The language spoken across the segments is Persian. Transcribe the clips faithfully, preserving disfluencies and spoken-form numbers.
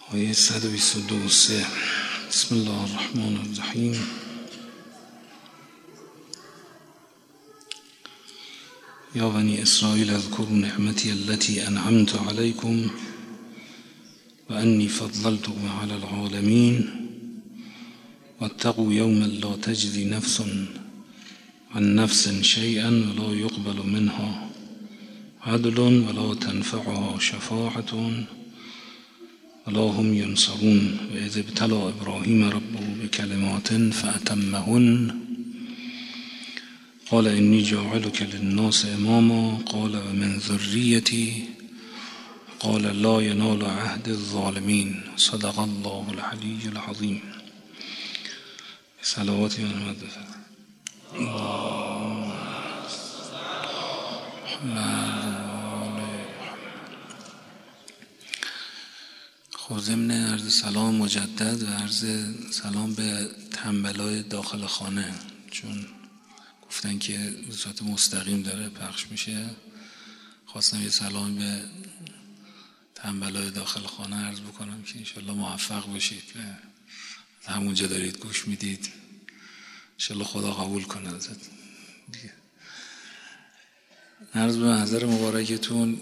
آیه صد و بیست و دو سه. بسم الله الرحمن الرحیم. یا بنی اسرائیل اذکروا نعمتی التي انعمت علیکم و انی فضلتکم علی العالمین واتقوا یوما لا تجزی نفس عن نفس شیئا ولا یقبل منها عدل ولا تنفعها شفاعة ولا هم ینصرون و اذ ابتلی ابراهیم ربه بکلمات فأتمهن قال انی جاعلک للناس اماما قال و من ذریتی قال لا ینال عهد الظالمین. صدق الله العلی العظیم. صلواتی و نعمت بفرمایید. خب ضمن عرض سلام مجدد و عرض سلام به تنبلای داخل خانه، چون گفتن که به صورت مستقیم داره پخش میشه، خواستم یه سلام به تنبلای داخل خانه عرض بکنم که انشالله موفق باشید، همونجا دارید گوش میدید، انشالله خدا قبول کنه ازت. عرض به محضر مبارکتون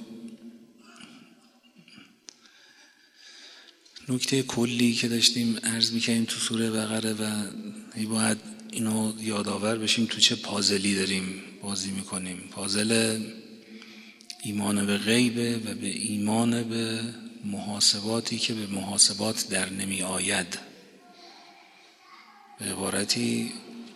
نکته کلی که داشتیم عرض میکنیم تو سوره بقره و باید اینو یادآور بشیم تو چه پازلی داریم بازی میکنیم. پازل ایمان به غیبه و به ایمان به محاسباتی که به محاسبات در نمی آید. به عبارتی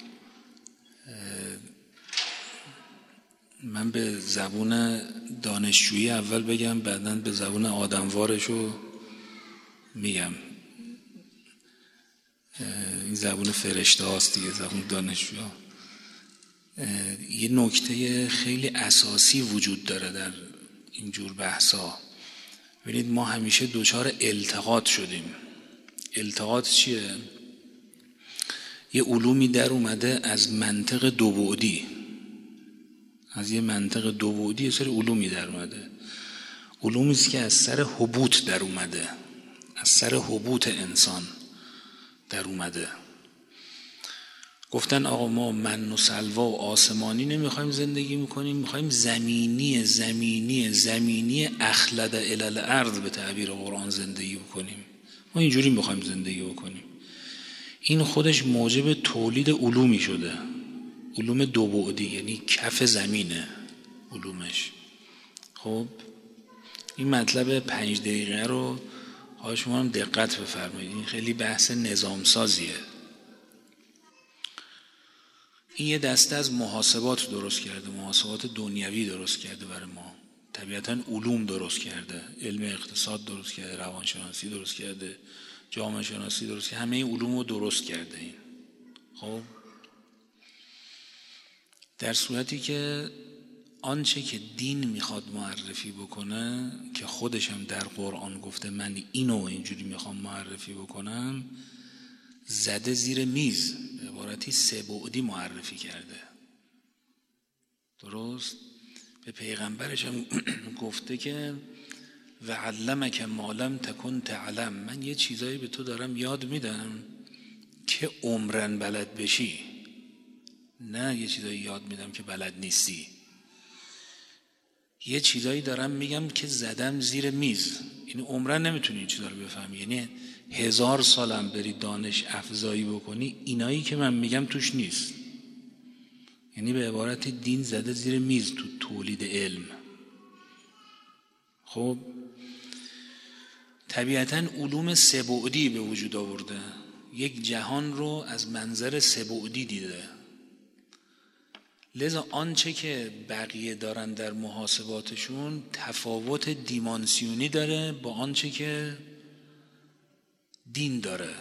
من به زبون دانشجویی اول بگم، بعداً به زبون آدموارشو میگم. این زبون فرشته هاست دیگه، زبون دانشجوها. یه نکته خیلی اساسی وجود داره در اینجور بحثا. ببینید ما همیشه دوچار التقاط شدیم. التقاط چیه؟ یه علومی در اومده از منطق دو بعدی، از یه منطق دو بعدی یه سری علومی در اومده. علومی است که از سر حبوط در اومده، از سر حبوط انسان در اومده. گفتن آقا ما من و سلوا و آسمانی نمیخوایم زندگی میکنیم، میخوایم زمینی زمینی زمینی اخلد الی الارض به تعبیر قرآن زندگی بکنیم. ما اینجوری میخوایم زندگی بکنیم. این خودش موجب تولید علومی شده، علوم دو بعدی، یعنی کف زمینه علومش. خب این مطلب پنج دقیقه رو ها شما هم دقت بفرمایید، این خیلی بحث نظام سازیه. این یه دسته از محاسبات درست کرده، محاسبات دنیوی درست کرده برای ما. طبیعتاً علوم درست کرده، علم اقتصاد درست کرده، روانشناسی درست کرده، جامعه شناسی درست کرده، همه این علوم رو درست کرده. این خب در صورتی که آنچه که دین میخواد معرفی بکنه، که خودش هم در قرآن گفته من اینو اینجوری میخوام معرفی بکنم، زده زیر میز، به عبارتی سه بعدی معرفی کرده. درست؟ به پیغمبرش هم گفته که و علمک ما لم تکن تعلم، من یه چیزایی به تو دارم یاد میدم که عمرن بلد بشی، نه یه چیزایی یاد میدم که بلد نیستی. یه چیزایی دارم میگم که زدم زیر میز، یعنی عمرن نمیتونی این چیزا رو بفهمی، یعنی هزار سالم بری دانش افزایی بکنی اینایی که من میگم توش نیست. یعنی به عبارت دین زده زیر میز تو تولید علم. خب طبیعتاً علوم سه بعدی به وجود آورده، یک جهان رو از منظر سه بعدی دیده. لذا آنچه که بقیه دارن در محاسباتشون تفاوت دیمانسیونی داره با آنچه که دین داره.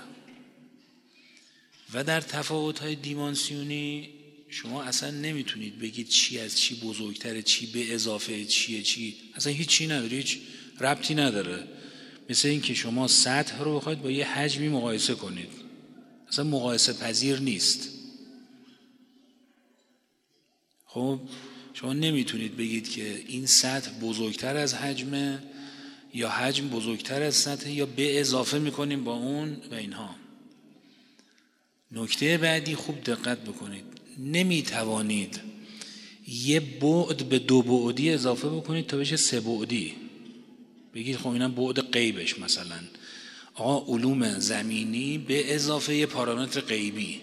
و در تفاوت‌های دیمانسیونی شما اصلا نمیتونید بگید چی از چی بزرگتره، چی به اضافه چیه، چی اصلا هیچ چی نداره، هیچ ربطی نداره. مثل این که شما سطح رو بخواید با یه حجمی مقایسه کنید، اصلا مقایسه پذیر نیست. خب شما نمیتونید بگید که این سطح بزرگتر از حجمه یا حجم بزرگتر از سطح یا به اضافه میکنیم با اون و اینها. نکته بعدی خوب دقت بکنید، نمیتوانید یه بعد به دو بعدی اضافه بکنید تا بشه سه بعدی. بگید خب اینم بعد غیبش، مثلا آقا علوم زمینی به اضافه یه پارامتر غیبی.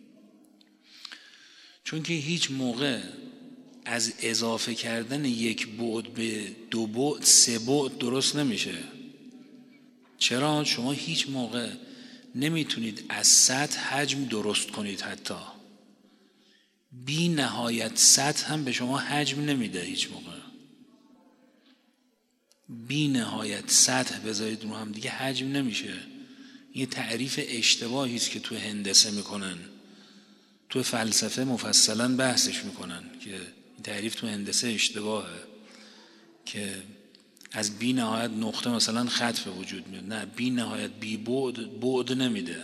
چون که هیچ موقع از اضافه کردن یک بعد به دو بعد سه بعد درست نمیشه. چرا؟ شما هیچ موقع نمیتونید از سطح حجم درست کنید، حتی بی نهایت سطح هم به شما حجم نمیده. هیچ موقع بی نهایت سطح بذارید رو هم دیگه حجم نمیشه. یه تعریف اشتباهی است که تو هندسه میکنن، تو فلسفه مفصلا بحثش میکنن که این تعریف تو هندسه اشتباهه که از بی نهایت نقطه مثلا خط به وجود میاد. نه، بی نهایت بی بعد بعد نمیده.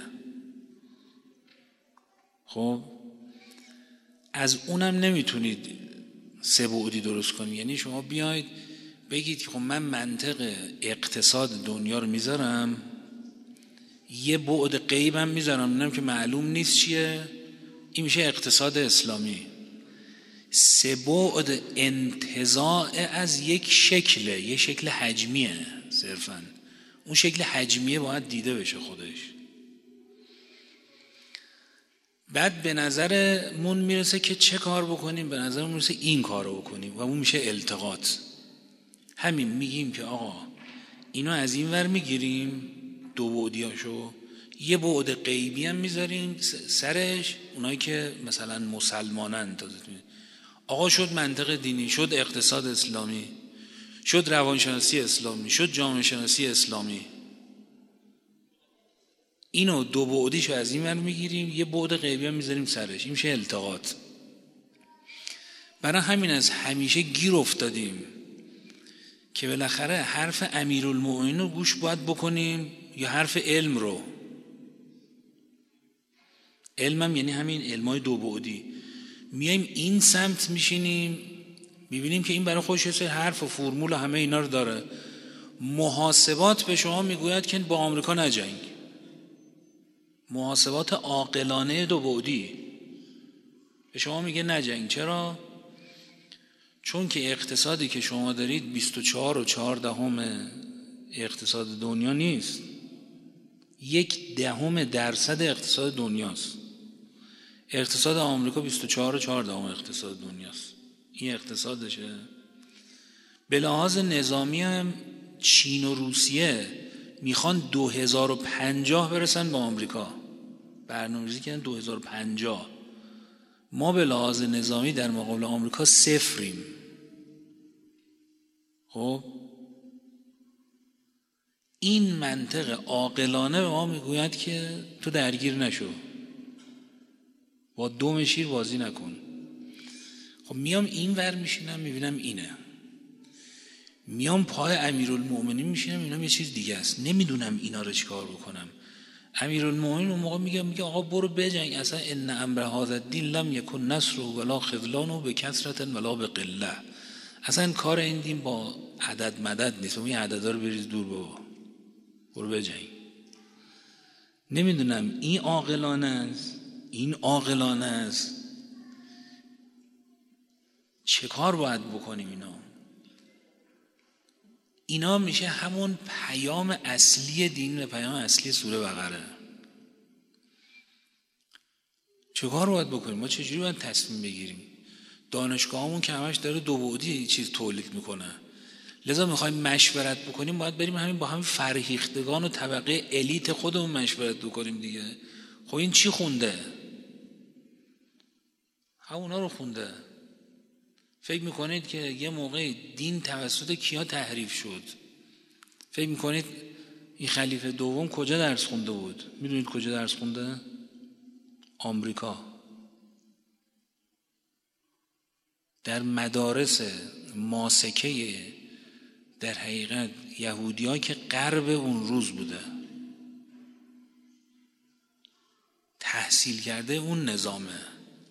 خب از اونم نمیتونید سه بعدی درست کنید. یعنی شما بیاید بگید خب من منطق اقتصاد دنیا رو میذارم، یه بعد غیبم میذارم، میدونم که معلوم نیست چیه، این میشه اقتصاد اسلامی. سه بعد انتزاع از یک شکله، یه شکل حجمیه صرفاً. اون شکل حجمیه باید دیده بشه خودش. بعد به نظرمون میرسه که چه کار بکنیم؟ به نظرمون میرسه این کار رو بکنیم و اون میشه التقاط. همین میگیم که آقا اینو از این ور میگیریم دو بعدیاشو، یه بعد غیبی هم میذاریم سرش، اونایی که مثلا مسلمانن. تازه آقا شد منطق دینی، شد اقتصاد اسلامی، شد روانشناسی اسلامی، شد جامعه شناسی اسلامی. اینو دو بعدیشو از این ور میگیریم، یه بعد غیبی هم میذاریم سرش، این میشه التقاط. برای همین از همیشه گیر افتادیم که بالاخره حرف امیرالمومنین رو گوش باید بکنیم یا حرف علم رو. علمم یعنی همین علمای دو بعدی. میایم این سمت میشینیم، میبینیم که این برای خودش یه سری حرف و فرمول و همه اینا رو داره. محاسبات به شما میگوید که با آمریکا نجنگ. محاسبات عاقلانه دو بعدی به شما میگه نجنگ. چرا؟ چون که اقتصادی که شما دارید بیست و چهار و چهار دهم اقتصاد دنیا نیست، یک دهم درصد اقتصاد دنیاست. اقتصاد آمریکا بیست و چهار و چهار دهم اقتصاد دنیاست. این اقتصادشه. به لحاظ نظامی هم چین و روسیه میخوان دو هزار و پنجاه برسن با آمریکا. برنامه‌ریزی کردن دو هزار و پنجاه. ما به لحاظ نظامی در مقابل آمریکا صفریم. خب این منطق عاقلانه به ما میگوید که تو درگیر نشو، با دم شیر بازی نکن. خب میام این ور میشینم میبینم اینه، میام پای امیرالمومنین میشینم میبینم یه چیز دیگه است، نمیدونم اینا رو چیکار بکنم. امیرالمومنین اون موقع میگه میگه آقا برو بجنگ، اصلا ان امر هذا الدین لم یکن نصر ولا خذلان بکثرة ولا بقله. اصلا کار این دین با عدد مدد نیست. اون عددا رو بریز دور، بابا برو بجنگ. نمیدونم این عاقلانه است، این عاقلانه است. چه کار باید بکنیم؟ اینا اینا میشه همون پیام اصلی دین و پیام اصلی سوره بقره. چه کار باید بکنیم؟ ما چجوری باید تصمیم بگیریم؟ دانشگاهمون که همش داره دو بعدی چیز تولید میکنه، لذا میخوایم مشورت بکنیم باید بریم همین با همین فرهیختگان و طبقه الیت خودمون مشورت بکنیم دیگه. خب این چی خونده؟ همونا رو خونده. فکر میکنید که یه موقع دین توسط کیا تحریف شد؟ فکر میکنید این خلیفه دوم کجا درس خونده بود؟ میدونید کجا درس خونده؟ آمریکا. در مدارس ماسکه در حقیقت یهودی‌ها که غرب اون روز بوده، تحصیل کرده اون نظامه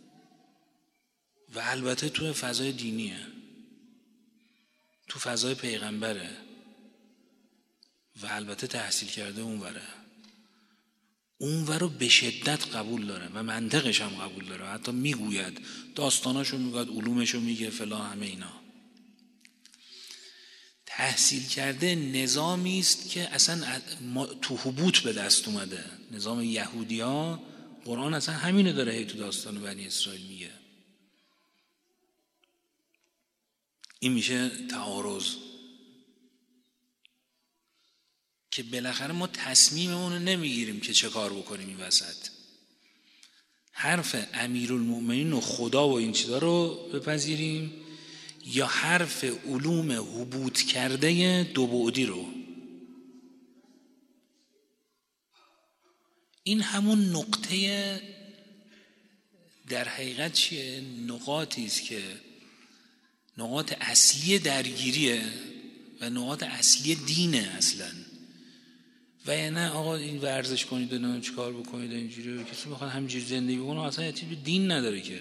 و البته تو فضای دینیه، تو فضای پیغمبره. و البته تحصیل کرده اونوره، اونور رو به شدت قبول داره و منطقش هم قبول داره، حتی میگوید، داستاناشو میگوید، علومشو میگه، فلان، همه اینا. تحصیل کرده نظامی است که اصلا تو حبوط به دست اومده. نظام یهودی ها، قرآن اصلا همینو داره هی تو داستان بنی اسرائیل میگه. این میشه تعارض که بالاخره ما تصمیممون رو نمیگیریم که چه کار بکنیم این وسط. حرف امیرالمؤمنین و خدا و این چیزا رو بپذیریم یا حرف علوم حبوط کرده دو بعدی رو. این همون نقطه در حقیقت چیه؟ نقاطی است که نقاط اصلی درگیریه و نقاط اصلی دینه اصلا. و یا نه آقا این ورزش کنید و نه چیکار بکنید اینجوری، کسی میخواد همینجوری زندگی کنه اصلا یه چیزی دین نداره که.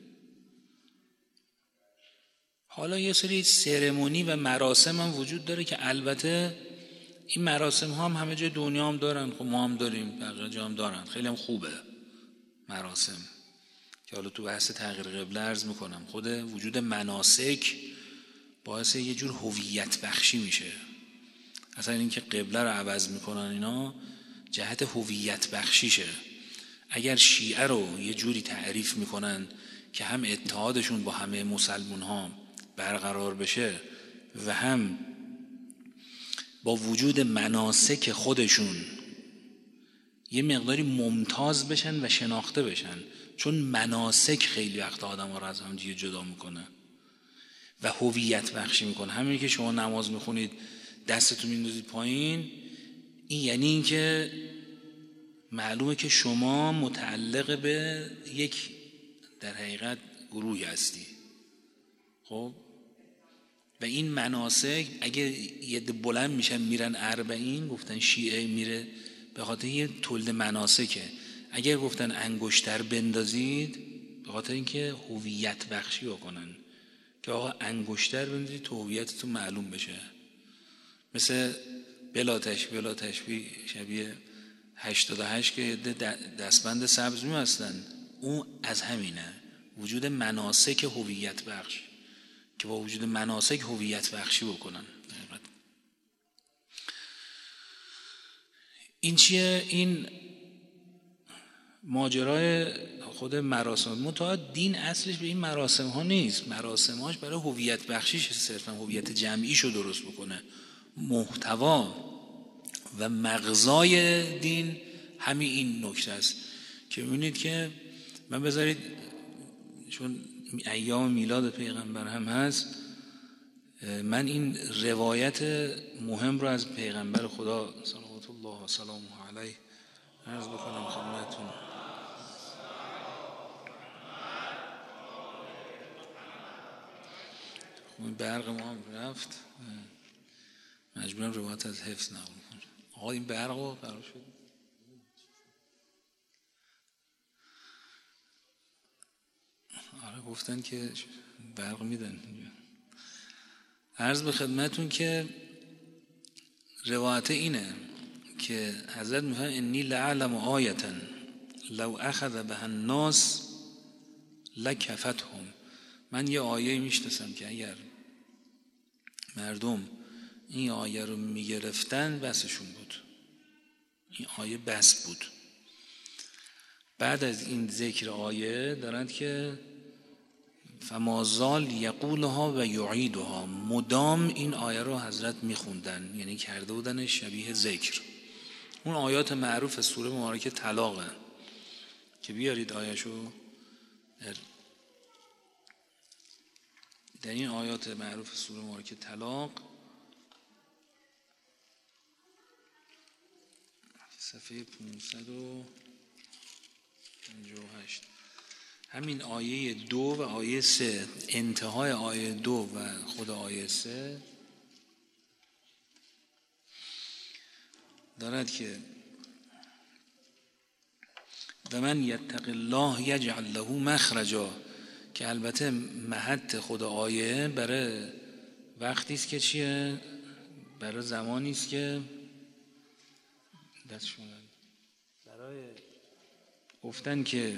حالا یه سری سرمونی و مراسم هم وجود داره که البته این مراسم ها هم همه جای دنیا هم دارن، خب ما هم داریم، بقیه جا هم دارن، خیلی هم خوبه مراسم. که حالا تو بحث تغییر قبله عرض میکنم خود وجود مناسک باعث یه جور هویت بخشی میشه. اصلا این که قبله رو عوض میکنن اینا جهت هویت بخشیشه. اگر شیعه رو یه جوری تعریف میکنن که هم اتحادشون با همه مسلمون ها برقرار بشه و هم با وجود مناسک خودشون یه مقداری ممتاز بشن و شناخته بشن، چون مناسک خیلی وقت آدم ها رو از هم دیگه جدا میکنه و هویت بخشی میکنه. همین که شما نماز میخونید دستتون میندازید پایین، این یعنی این که معلومه که شما متعلق به یک در حقیقت گروهی هستی. خب و این مناسک اگه یه بلند میشن میرن اربعین، گفتن شیعه میره به خاطر یه تولد مناسکه. اگر گفتن انگشتر بندازید به خاطر اینکه هویت بخشی بکنن که آقا انگشتر بندازید تو هویتتون معلوم بشه. مثل بلا تشبیه بلا تشبیه شبیه هشتاد و هشت که دستبند سبز می هستن، اون از همینه، وجود مناسک هویت بخش که با وجود مناسک هویت بخشی بکنن. این چیه؟ این ماجرای خود مراسم. منتها دین اصلش به این مراسم ها نیست، مراسم هاش برای هویت بخشیش، صرفا هویت جمعیشو درست بکنه. محتوا و مغزای دین همین این نکته است که می‌بینید که من بذارید، چون ایام میلاد پیغمبر هم هست، من این روایت مهم رو از پیغمبر خدا صلوات الله و سلامه علیه عرض بکنم خدمتتون. خب برق ما هم رفت، مجبورم روایت از حفظ نقل کنم. آقا این برق رو قرار شد آره گفتن که برق میدن. عرض به خدمتون که روایت اینه که حضرت میفرمایند انی لعلم آیة لو اخذ بها الناس لکفتهم. من یه آیه میشناسم که اگر مردم این آیه رو میگرفتن بسشون بود، این آیه بس بود. بعد از این ذکر آیه دارند که فمازال یقولها و یعیدها، مدام این آیه رو حضرت میخوندن، یعنی کرده بودن شبیه ذکر. اون آیات معروف سوره مبارکه طلاقه که بیارید آیه‌شو. در, در این آیات معروف سوره مبارکه طلاق صفحه پانصد و پنجاه و هشت، همین آیه دو و آیه سه، انتهای آیه دو و خود آیه سه دارد که و من یتق الله یجعل له مخرجا، که البته محط خود آیه برای وقتی است که چیه، برای زمانی است که دستشون برای گفتن که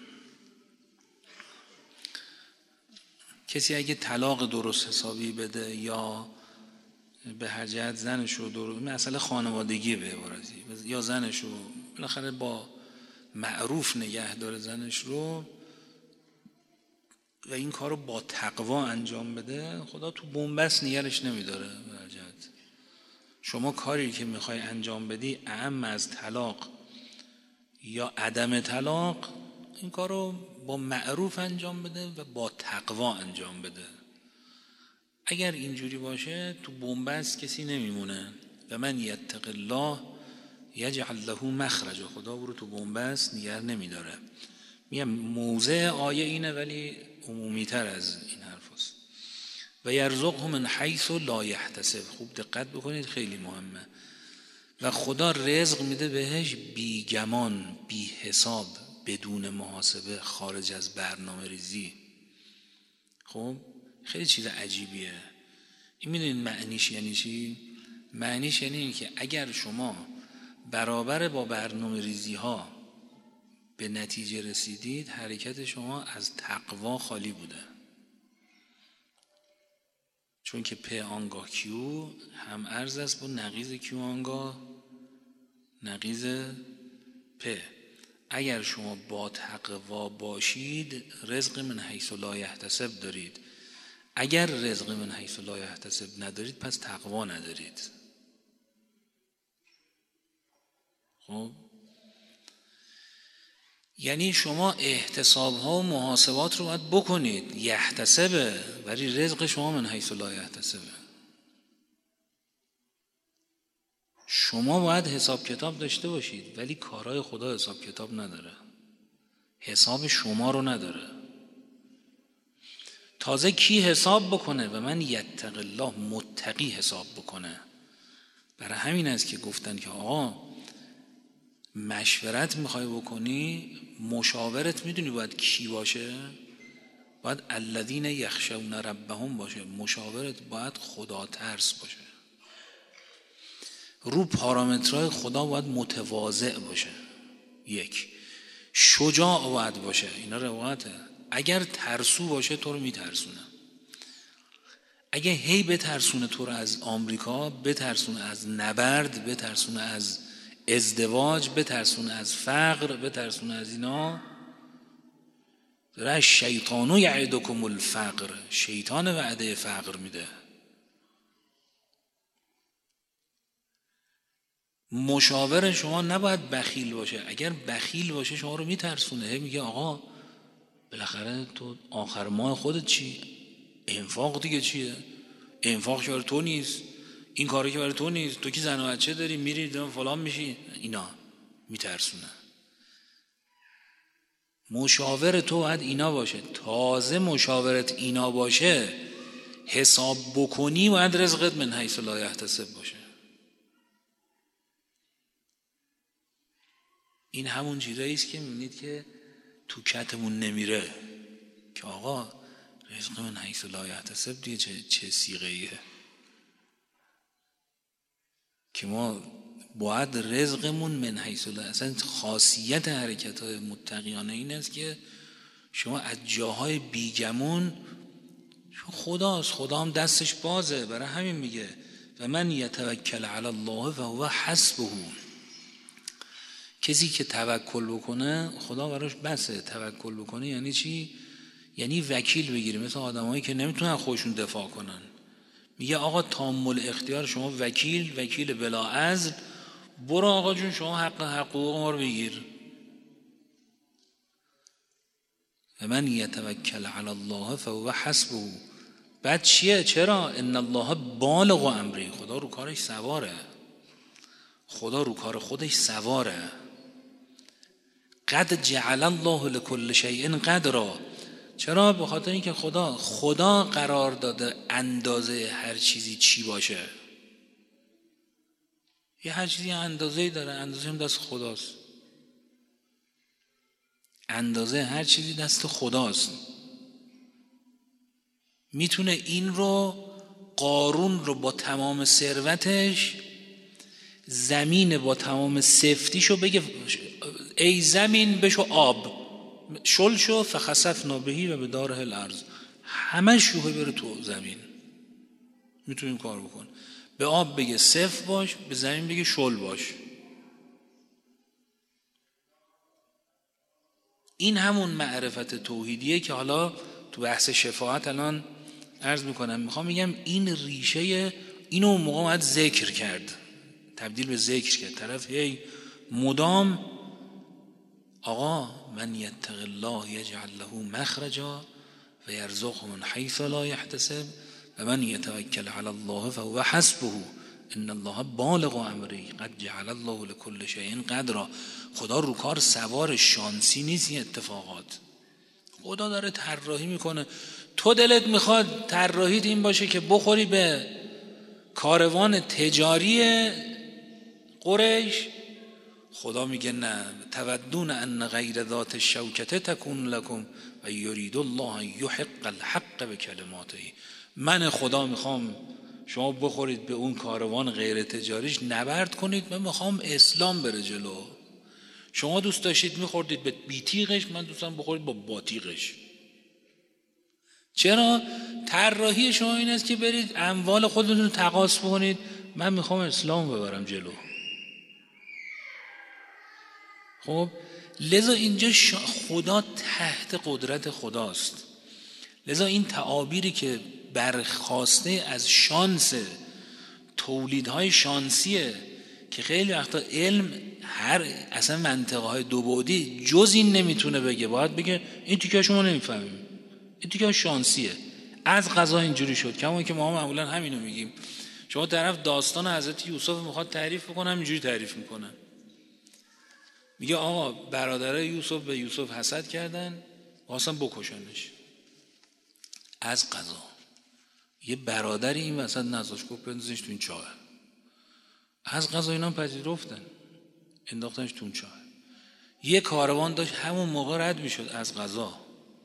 کسی اگه طلاق درست حسابی بده یا به هر جهت زنش رو درست، مسئله خانوادگی به عبارتی، یا زنش رو بالاخره با معروف نگه داره زنش رو و این کار رو با تقوا انجام بده، خدا تو بنبست نگرش نمیداره. به هر جهت شما کاری که میخوای انجام بدی اعم از طلاق یا عدم طلاق، این کار رو با معروف انجام بده و با تقوا انجام بده. اگر اینجوری باشه تو بنبست کسی نمیمونه. و من یتق الله یجعل له مخرج، خدا او رو تو بنبست نگه نمیداره. میگم موضع آیه اینه ولی عمومی تر از این حرف هست. و یرزقه من حیث لا یحتسب، خوب دقت بکنید خیلی مهمه. و خدا رزق میده بهش بی گمان، بی حساب، بدون محاسبه، خارج از برنامه ریزی. خب خیلی چیز عجیبیه این. میدونید معنیش یعنی چی؟ معنیش یعنی این که اگر شما برابر با برنامه ریزی ها به نتیجه رسیدید، حرکت شما از تقوا خالی بوده. چون که پ آنگاه کیو هم ارز است با نقیض کیو آنگاه نقیض پ. اگر شما با تقوا باشید رزق من حیث لا یحتسب دارید. اگر رزق من حیث لا یحتسب ندارید پس تقوا ندارید. خب یعنی شما احتساب ها و محاسبات رو باید بکنید، یحتسبه، ولی رزق شما من حیث لا یحتسبه. شما باید حساب کتاب داشته باشید ولی کارهای خدا حساب کتاب نداره، حساب شما رو نداره. تازه کی حساب بکنه؟ و من یتق الله، متقی حساب بکنه. برای همین است که گفتن که آقا مشورت میخوای بکنی، مشاورت میدونی باید کی باشه؟ باید الذین یخشون ربهم باشه. مشاورت باید خدا ترس باشه، رو پارامترهای خدا باید متواضع باشه. یک، شجاع باید باشه، اینا روایته. اگر ترسو باشه تو رو میترسونه. اگه هی بترسونه تو رو از آمریکا، بترسونه از نبرد، بترسونه از ازدواج، بترسونه از فقر، بترسونه از اینا، داره شیطانو یعدکم الفقر، شیطان وعده فقر میده. مشاور شما نباید بخیل باشه. اگر بخیل باشه شما رو میترسونه، هی میگه آقا بالاخره تو آخر ماه خودت چی؟ انفاق دیگه چیه؟ انفاق که برای تو نیست، این کاری که برای تو نیست، تو که زن و بچه داری میری فلان میشی، اینا میترسونه. مشاور تو باید اینا باشه. تازه مشاورت اینا باشه، حساب بکنی باید رزقت من حیث لا یحتسب باشه. این همون چیزایی است که میبینید که تو کتمون نمیره که آقا رزق من حیث لا یحتسب دیگه چه, چه سیغه ایه که ما باید رزقمون من حیث لا. اصلا خاصیت حرکت های متقیانه این است که شما از جاهای بیگمون، خداست، خدا هم دستش بازه. برای همین میگه و من یتوکل علی الله فهو حسبه. کسی که توکل بکنه خدا براش بسه. توکل بکنه یعنی چی؟ یعنی وکیل بگیری، مثل آدمایی که نمیتونن خودشون دفاع کنن. میگه آقا تامل اختیار، شما وکیل، وکیل بلا عزل، برو آقا جون شما حق حقوق ما رو بگیر. و من یتوکل علی الله فهو حسبه. بعد چیه؟ چرا؟ ان الله بالغ امره، خدا رو کارش سواره. خدا رو کار خودش سواره. قد جعل الله لكل شیء قدرا. چرا؟ به خاطر اینکه خدا خدا قرار داده اندازه هر چیزی چی باشه. یه هر چیزی اندازه‌ای داره، اندازه هم دست خداست. اندازه هر چیزی دست خداست. میتونه این رو، قارون رو با تمام ثروتش زمین با تمام سفتیشو بگه ای زمین بشو آب، شل شو فخسفنا بهی و به داره الارض، همه شوخه بره تو زمین. میتونیم کار بکن. به آب بگه صفر باش، به زمین بگه شل باش. این همون معرفت توحیدیه که حالا تو بحث شفاعت الان عرض میکنم. میخوام میگم این ریشه اینو اون موقع باید ذکر کرد، تبدیل به ذکر کرد. طرف هی مدام آقا من یتق الله یجعل له مخرجا و یرزقه من حیث لا یحتسب و من یتوکل علی الله فهو حسبه ان الله بالغ امره قد جعل الله لكل شیء قدرا. خدا رو کار سوار شانسی نیست. این اتفاقات خدا داره طراحی میکنه. تو دلت میخواد طراحیت این باشه که بخوری به کاروان تجاری قریش، خدا میگه نه، تودون ان غیر ذات الشوکه تکون لکم و یرید الله یحق الحق بکلماته. من خدا میخوام شما بخورید به اون کاروان غیر تجاریش، نبرد کنید، من میخوام اسلام بره جلو. شما دوست داشتید میخوردید به بیتیغش، من دوستم بخورید با باتیغش. چرا؟ طراحی شما این است که برید اموال خودتون رو تقاص کنید، من میخوام اسلام ببرم جلو. خب لذا اینجا خدا تحت قدرت خداست. لذا این تعابیری که برخواسته از شانس، تولیدهای شانسیه که خیلی وقتا علم هر اصلا منطقه های دو بعدی جز این نمیتونه بگه، باید بگه این تیکه شما نمیفهمیم، این تیکه شانسیه، از قضا اینجوری شد. کما که ما معمولا همینو میگیم. شما طرف داستان حضرت یوسف میخواد تعریف بکنه، اینجوری تعریف میکنه، میگه آقا برادرای یوسف به یوسف حسد کردن، خواستن بکشنش. از قضا یه برادری این وسط نذاشت، گفت بندازش تو این چاه. از قضا اینا پذیرفتن، انداختنش تو اون چاه. یه کاروان داشت همون موقع رد میشد از قضا.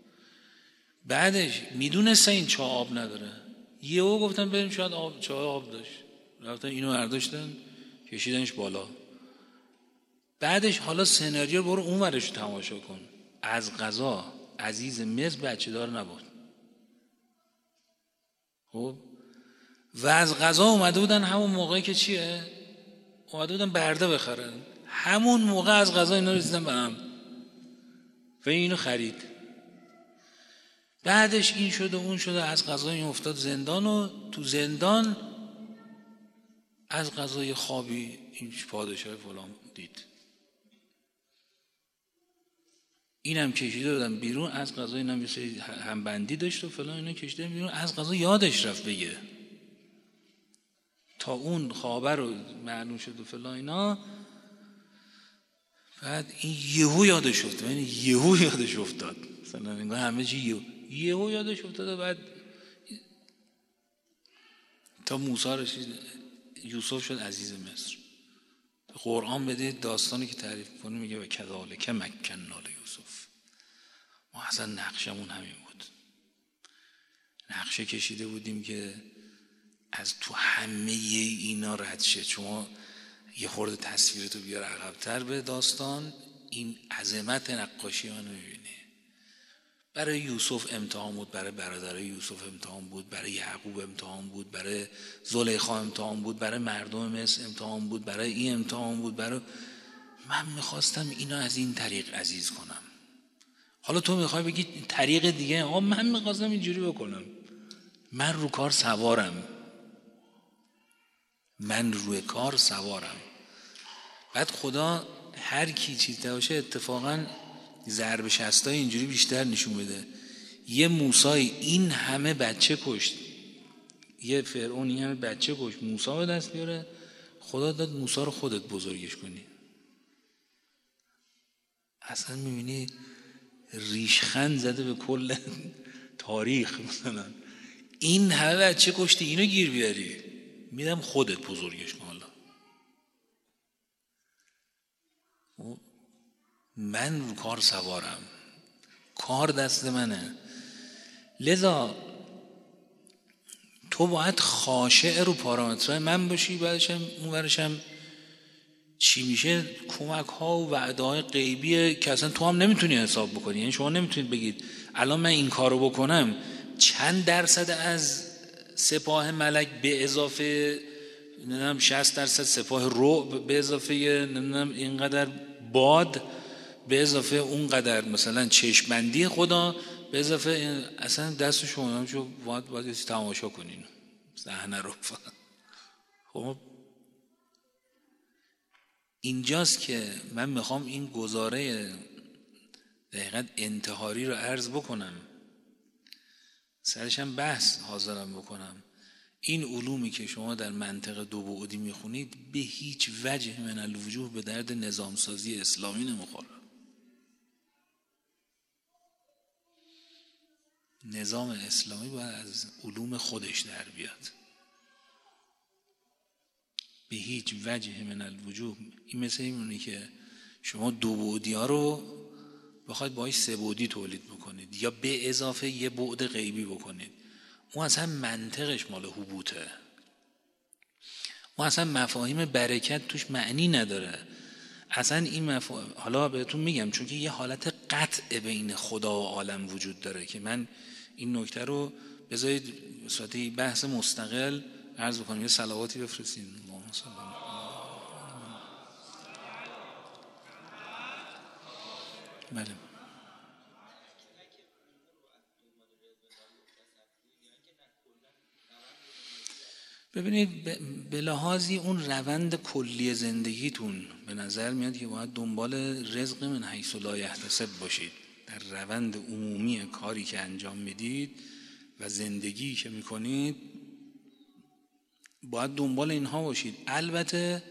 بعدش میدونستن این چاه آب نداره، یهو گفتن بریم شاید آب، چاه آب داشت، رفتن اینو برداشتن کشیدنش بالا. بعدش حالا سناریو برو اون ورش تماشا کن. از قضا عزیز مصر بچه دار نبود. خب و از قضا اومده بودن همون موقعی که چیه؟ اومده بودن برده بخرن. همون موقع از قضا اینا رسیدن به هم و اینو خرید. بعدش این شده اون شده، از قضا این افتاد زندان و تو زندان از قضای خوابی این پادشاه فلان دید، اینم کشیده دادن بیرون. از قضا اینم یه سری همبندی داشت و فلان، اینا کشیده بیرون. از قضا یادش رفت بگه تا اون خوابه رو معلوم شد و فلان اینا. بعد این یهو یادش افتاد، یعنی یهو یادش افتاد، مثلا انگار همه چی یهو یهو یادش افتاد. بعد تا موسی رسید، یوسف شد عزیز مصر. قرآن بده داستانی که تعریف کنه میگه و کذالک مکننا لیوسف. ما اصلا نقشمون همین بود، نقشه کشیده بودیم که از تو همه اینا رد شه. شما یه خورده تصویرتو بیار عقب‌تر به داستان، این عظمت نقاشی منو میبینی. برای یوسف امتحان بود، برای برادرای یوسف امتحان بود، برای یعقوب امتحان بود، برای زلیخا امتحان بود، برای مردم مصر امتحان بود، برای این امتحان بود، برای من میخواستم اینا از این طریق عزیز کنم. حالا تو میخوای بگی طریق دیگه، آقا من میخواستم اینجوری بکنم. من رو کار سوارم، من روی کار سوارم. بعد خدا هر کی چیز باشه اتفاقا ضرب شستای اینجوری بیشتر نشون بده. یه موسی این همه بچه کشت، یه فرعون این همه بچه کشت، موسی به دست بیاره. خدا داد موسی رو خودت بزرگش کنی. اصلا میبینی ریشخند زده به کل تاریخ. مثلا این همه بچه کشتی، اینو گیر بیاری، میدم خودت بزرگش کن. حالا من رو کار سوارم، کار دست منه. لذا تو باید خاشع رو پارامترهای من باشی، بعدشم اون ورشم چی میشه؟ کمک ها و وعده های غیبیه که اصلا تو هم نمیتونی حساب بکنی. یعنی شما نمیتونید بگید الان من این کارو بکنم چند درصد از سپاه ملک به اضافه نمیدونم شصت درصد سپاه رعب به اضافه نمیدونم اینقدر باد به اضافه اونقدر مثلا چشمبندی خدا به اضافه اصلا دست شما هم چون باید باید تماشا کنین صحنه رو. خب اینجاست که من میخوام این گزاره دقیقاً انتحاری رو عرض بکنم، سرشم بحث حاضرم بکنم. این علومی که شما در منطق دو بعدی میخونید به هیچ وجه من الوجوه به درد نظام سازی اسلامی نمیخوره. نظام اسلامی باید از علوم خودش در بیاد، به هیچ وجه من الوجوه. این مثل اینه که شما دو بعدی ها رو بخواید باهاش سه بعدی تولید بکنید یا به اضافه یه بعد غیبی بکنید، اون اصلا منطقش مال حبوطه، اون اصلا مفاهیم برکت توش معنی نداره اصلا. این مفاهیم حالا بهتون میگم چون که یه حالت قطع بین خدا و عالم وجود داره که من این نکته رو بذارید صورت بحث مستقل عرض بکنم. یه صلواتی بفرستین. اللهم صل علی محمد. بله ببینید به لحاظی اون روند کلی زندگیتون به نظر میاد که باید دنبال رزق من حیث لا یحتسب باشید. در روند عمومی کاری که انجام میدید و زندگی که میکنید باید دنبال اینها باشید. البته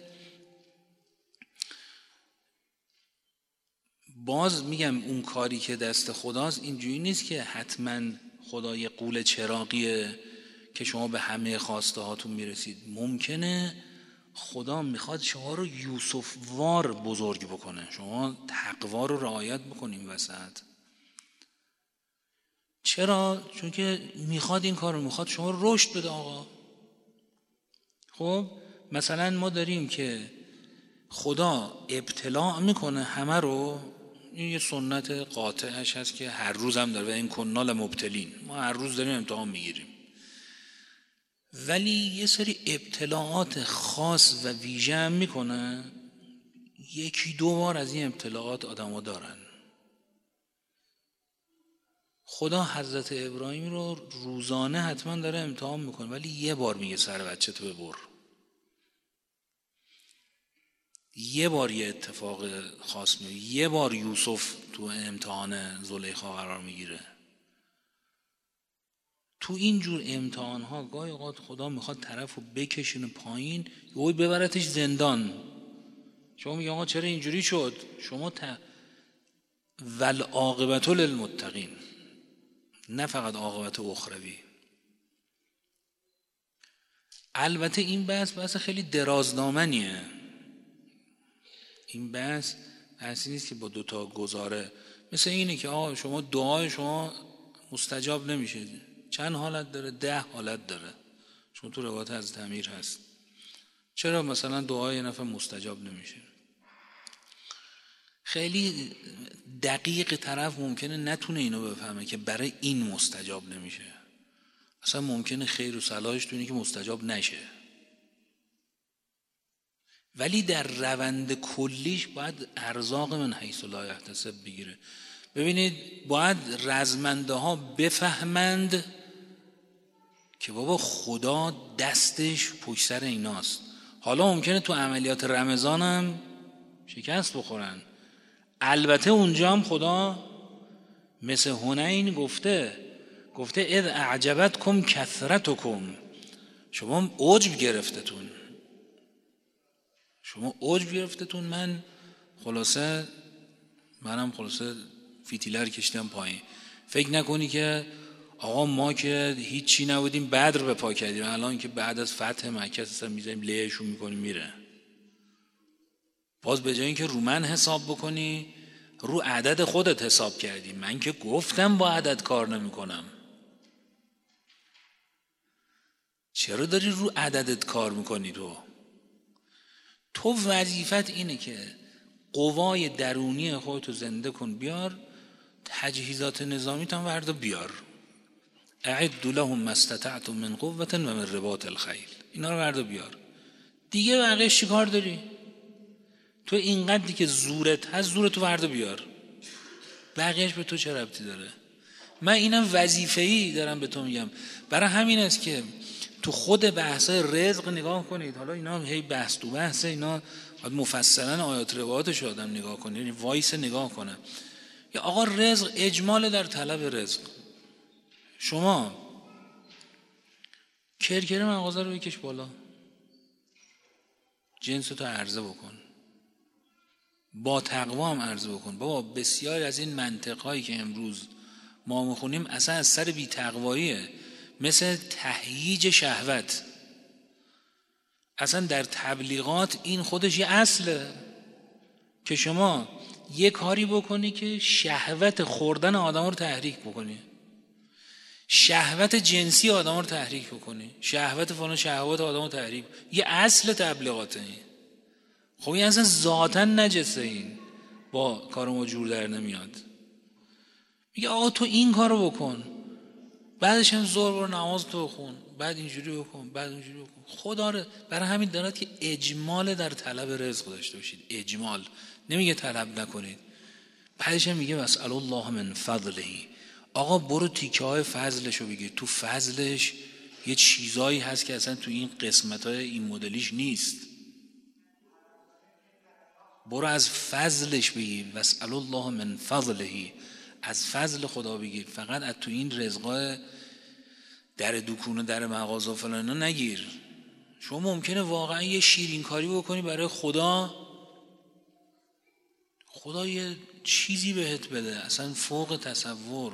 باز میگم اون کاری که دست خداست اینجوری نیست که حتما خدا یه غول چراغیه که شما به همه خواسته هاتون میرسید. ممکنه خدا میخواد شما رو یوسف وار بزرگ بکنه، شما تقوا رو رعایت بکنیم وسط. چرا؟ چون که میخواد این کار رو، میخواد شما رو رشد بده آقا. خب مثلا ما داریم که خدا ابتلاع میکنه همه رو، این یه سنت قاطعش هست که هر روز هم داره و این کنال مبتلین، ما هر روز داریم امتحان میگیریم، ولی یه سری ابتلاعات خاص و ویژه هم میکنه. یکی دو بار از این ابتلاعات آدم ها دارن. خدا حضرت ابراهیم رو روزانه حتما داره امتحان میکنه، ولی یه بار میگه سر بچه تو ببر. یه بار یه اتفاق خاص میگه، یه بار یوسف تو امتحان زلیخا قرار میگیره. تو این جور امتحان ها گاهی اوقات خدا میخواد طرف رو بکشونه پایین یا ببرتش زندان. شما میگه آقا چرا اینجوری شد؟ شما ت... والعاقبت للمتقین، نه فقط عاقبت اخروی. البته این بحث بحث خیلی درازدامنیه. این بحث بحثی نیست که با دوتا گزاره مثل اینه که آقا شما دعای شما مستجاب نمیشه. چند حالت داره؟ ده حالت داره. چون تو روایت از امیر هست. چرا مثلا دعای یه نفر مستجاب نمیشه؟ خیلی دقیق طرف ممکنه نتونه اینو بفهمه که برای این مستجاب نمیشه. اصلا ممکنه خیر و صلاحش تو اینه که مستجاب نشه، ولی در روند کلیش باید ارزاق من حیث لا یحتسب بگیره. ببینید باید رزمنده ها بفهمند که بابا خدا دستش پشت سر ایناست. حالا ممکنه تو عملیات رمضان هم شکست بخورن، البته اونجا هم خدا مثل حنین گفته گفته اذ اعجبتکم کثرتکم، شما عجب گرفتتون شما عجب گرفتتون من خلاصه منم خلاصه فیتیلر کشیدم پایین. فکر نکنی که آقا ما که هیچی نبودیم بدر به پا کردیم، الان که بعد از فتح مکه اصلا میذاریم لیهشون میکنیم میره. باز به جای اینکه رو من حساب بکنی رو عدد خودت حساب کردی. من که گفتم با عدد کار نمی کنم. چرا داری رو عددت کار میکنی؟ تو تو وظیفت اینه که قوای درونی خودتو زنده کن، بیار تجهیزات نظامی تا وردا بیار، اعد لهم ما استطعتم من قوة و من رباط الخیل، اینا رو وردا بیار. دیگه بقیه چی کار داری؟ تو اینقدری که زورت هست زورتو وردا بیار، بقیهش به تو چه ربطی داره؟ من اینم وظیفه‌ای دارم به تو میگم. برای همین است که تو خود بحثای رزق نگاه کنید، حالا اینا هی بحث تو بحثه، اینا باید مفصلا آیات روایاتش آدم نگاه کنه، یعنی وایس نگاه کنه. یا آقا رزق اجمال در طلب رزق. شما کرکر مغازه رو بکش بالا، جنس تو عرضه بکن، با تقوا هم عرضه بکن. بابا بسیار از این منطقهایی که امروز ما میخونیم اصلا از سر بی تقواییه، مثل تهییج شهوت. اصلا در تبلیغات این خودش یه اصله که شما یه کاری بکنی که شهوت خوردن آدم رو تحریک بکنی، شهوت جنسی آدم رو تحریک بکنی، شهوت فلان شهوت آدم رو تحریک، یه اصل تبلیغاته این. خب این اصلا ذاتاً نجسه، این با کار ما جور در نمیاد. میگه آقا تو این کارو بکن، بعدش هم ظهر برو نماز تو بخون، بعد اینجوری بکن، بعد اینجوری بکن. خدا رو برای همین دارد که اجمال در طلب رزق داشته باشید، اجمال، نمیگه طلب نکنید. بعدش هم میگه واسأل الله من فضله، آقا برو تیکه های فضلشو بگیر. تو فضلش یه چیزایی هست که اصلا تو این قسمت های این مدلیش نیست، برو از فضلش بگیر. واسأل الله من فضله، از فضل خدا بگیر، فقط از تو این رزقای در دکونه در مغازه فلان اینا نگیر. شما ممکنه واقعا یه شیرین کاری بکنی برای خدا، خدا یه چیزی بهت بده اصلا فوق تصور،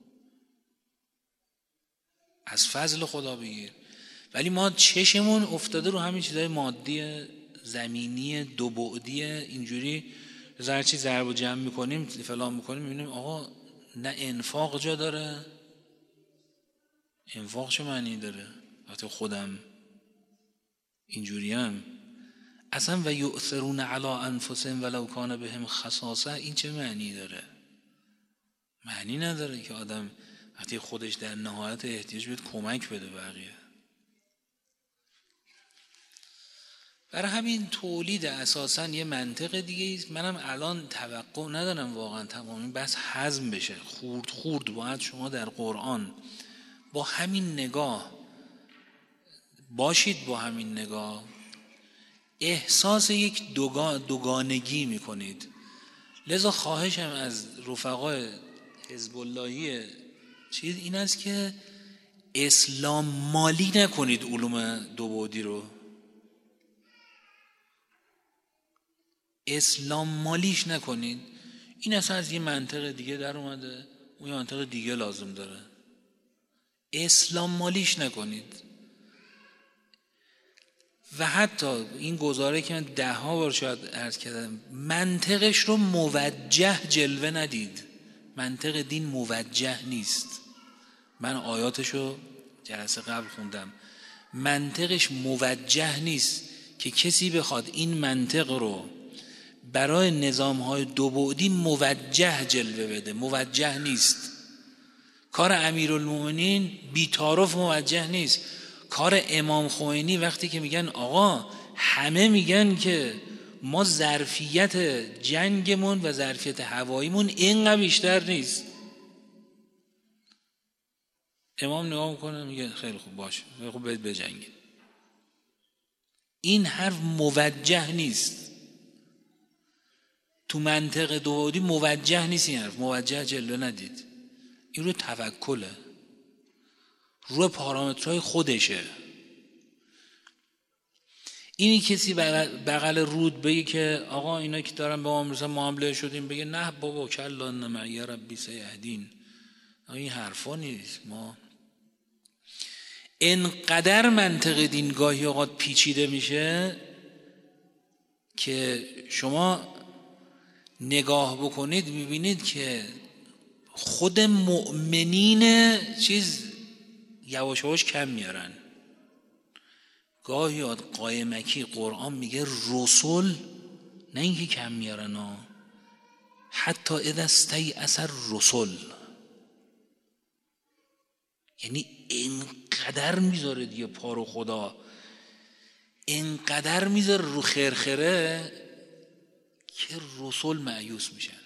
از فضل خدا بگیر. ولی ما چشمون افتاده رو همین چیزای مادی زمینی دو بعدی، اینجوری هر چی ضرب و جمع میکنیم فلان میکنیم، میبینیم آقا نه انفاق جا داره. انفاق چه معنی داره وقتی خودم اینجوریم؟ اصلا و یؤثرون علی انفسهم ولو کان بهم خصاصه، این چه معنی داره؟ معنی نداره که آدم وقتی خودش در نهایت احتیاج بهت کمک بده بقیه. برای همین تولید اساساً یه منطق دیگه است. منم الان توقع ندارم واقعا تمامی بس هضم بشه، خورد خورد باید شما در قرآن با همین نگاه باشید، با همین نگاه احساس یک دوگا دوگانگی میکنید. لذا خواهشم از رفقای حزب اللهی چیز این است که اسلام مالی نکنید علوم دو بعدی رو، اسلام مالیش نکنید. این اصلا از یه منطق دیگه در اومده، اون یه منطق دیگه لازم داره. اسلام مالیش نکنید. و حتی این گزاره که من ده ها بار شاید عرض کردم، منطقش رو موجه جلوه ندید. منطق دین موجه نیست. من آیاتش رو جلسه قبل خوندم. منطقش موجه نیست که کسی بخواد این منطق رو برای نظام‌های دو بعدی موجه جلوه بده. موجه نیست. کار امیرالمومنین بی‌تعارف موجه نیست. کار امام خمینی وقتی که میگن آقا همه میگن که ما ظرفیت جنگمون و ظرفیت هواییمون اینقدر بیشتر نیست، امام نگاه میکنه میگه خیلی خوب باشه، خیلی خوب برید بجنگید. این حرف موجه نیست. تو منطق دو بعدی موجه نیست این حرف. موجه جلوه ندید. این رو توکله، رو پارامترهای خودشه. اینی کسی بغل رود بگه که آقا اینا که دارن به ما مثلا معامله شدیم، بگه نه بابا کلا ان معی ربی سیهدین، این حرفا نیست. ما انقدر منطق دین گاهی اوقات پیچیده میشه که شما نگاه بکنید میبینید که خود مؤمنین چیز یواش یواش کم میارن. گاهی قایمکی قرآن میگه رسول، نه اینکه کم میارن ها، حتی اذا استیأس الرسل، یعنی اینقدر میذاره دیگه پا رو خدا، اینقدر میذاره رو خرخره که رسول مایوس میشن.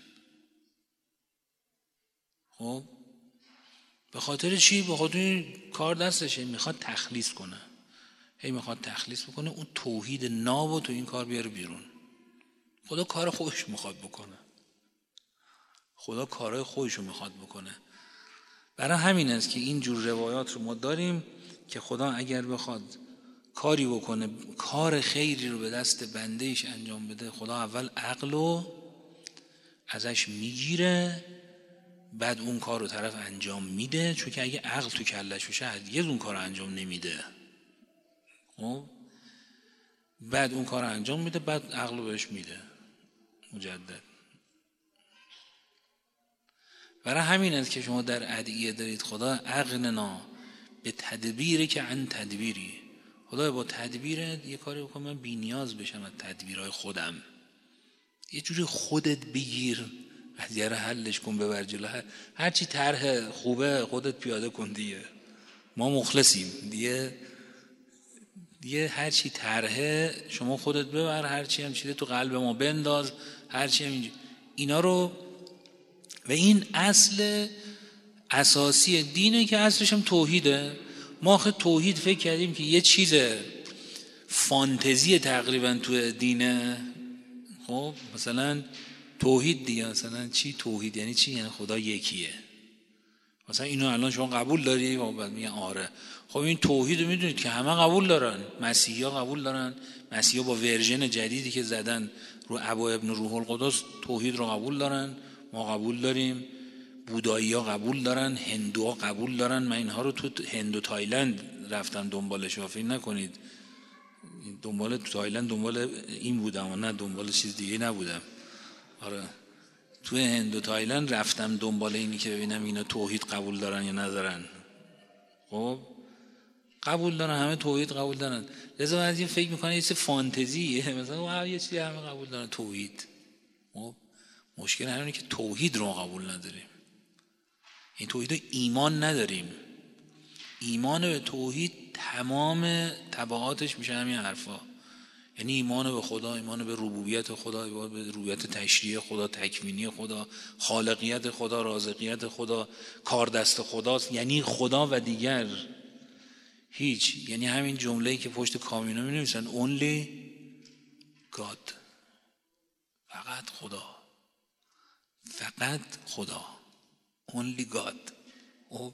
خب به خاطر چی؟ به خاطر این کار دستشه، میخواد تخلیص کنه، هی میخواد تخلیص بکنه، اون توحید نابو تو این کار بیاره بیرون. خدا کار خودش میخواد بکنه، خدا کارهای خودش رو میخواد بکنه. برای همین است که این جور روایات رو ما داریم که خدا اگر بخواد کاری بکنه، کار خیری رو به دست بندهش انجام بده، خدا اول عقل رو ازش میگیره، بعد اون کار رو طرف انجام میده، چون که اگه عقل تو کلش بشه هرگز اون کار رو انجام نمیده. خب بعد اون کار رو انجام میده، بعد عقل رو بهش میده مجدد. برای همین است که شما در ادعیه دارید خدا اغننا به تدبیری که عن تدبیری، خدا با تدبیرت یه کاری بکن من بی نیاز بشم از تدبیرهای خودم، یه جوری خودت بگیر قضیه رو حلش کن، ببر جلو، هرچی طرح خوبه خودت پیاده کن دیگه، ما مخلصیم دیگه، دیگه هرچی طرحه شما خودت ببر، هرچی هم چیده تو قلب ما بنداز، هرچی هم اینجا اینا رو. و این اصل اساسی دینه که اصلش هم توحیده. ما خود توحید فکر کردیم که یه چیز فانتزی تقریبا تو دینه. خب مثلا توحید دیگه، مثلا چی توحید یعنی چی؟ یعنی خدا یکیه. مثلا اینو الان شما قبول داری؟ و بعد میگن آره. خب این توحید رو میدونید که همه قبول دارن، مسیحی ها قبول دارن، مسیحی ها با ورژن جدیدی که زدن رو ابا ابن روح القدس توحید رو قبول دارن، ما قبول داریم، بودایی ها قبول دارن، هندو ها قبول دارن. من اینها رو تو هند و تایلند رفتم دنبالش، فکر نکنید دنبال تو تایلند دنبال این بودم و نه دنبال چیز دیگه نبودم. آره تو هند و تایلند رفتم دنبال اینی که ببینم اینا توحید قبول دارن یا ندارن. خب قبول دارن، همه توحید قبول دارن. لذا بعضی فکر میکنن یه چیز فانتزیه، مثلا یه چیزی همه قبول دارن توحید. خب مشکل همینه که توحید رو قبول نداریم، این توحید رو ایمان نداریم. ایمان به توحید تمام تبعاتش میشه همین حرفا، یعنی ایمان به خدا، ایمان به ربوبیت خدا، ایمان به ربوبیت تشریع خدا، تکوینی خدا، خالقیت خدا، رازقیت خدا، کار دست خداست، یعنی خدا و دیگر هیچ. یعنی همین جمله‌ای که پشت کامینا می‌نویسن only God، فقط خدا، فقط خدا، only God. او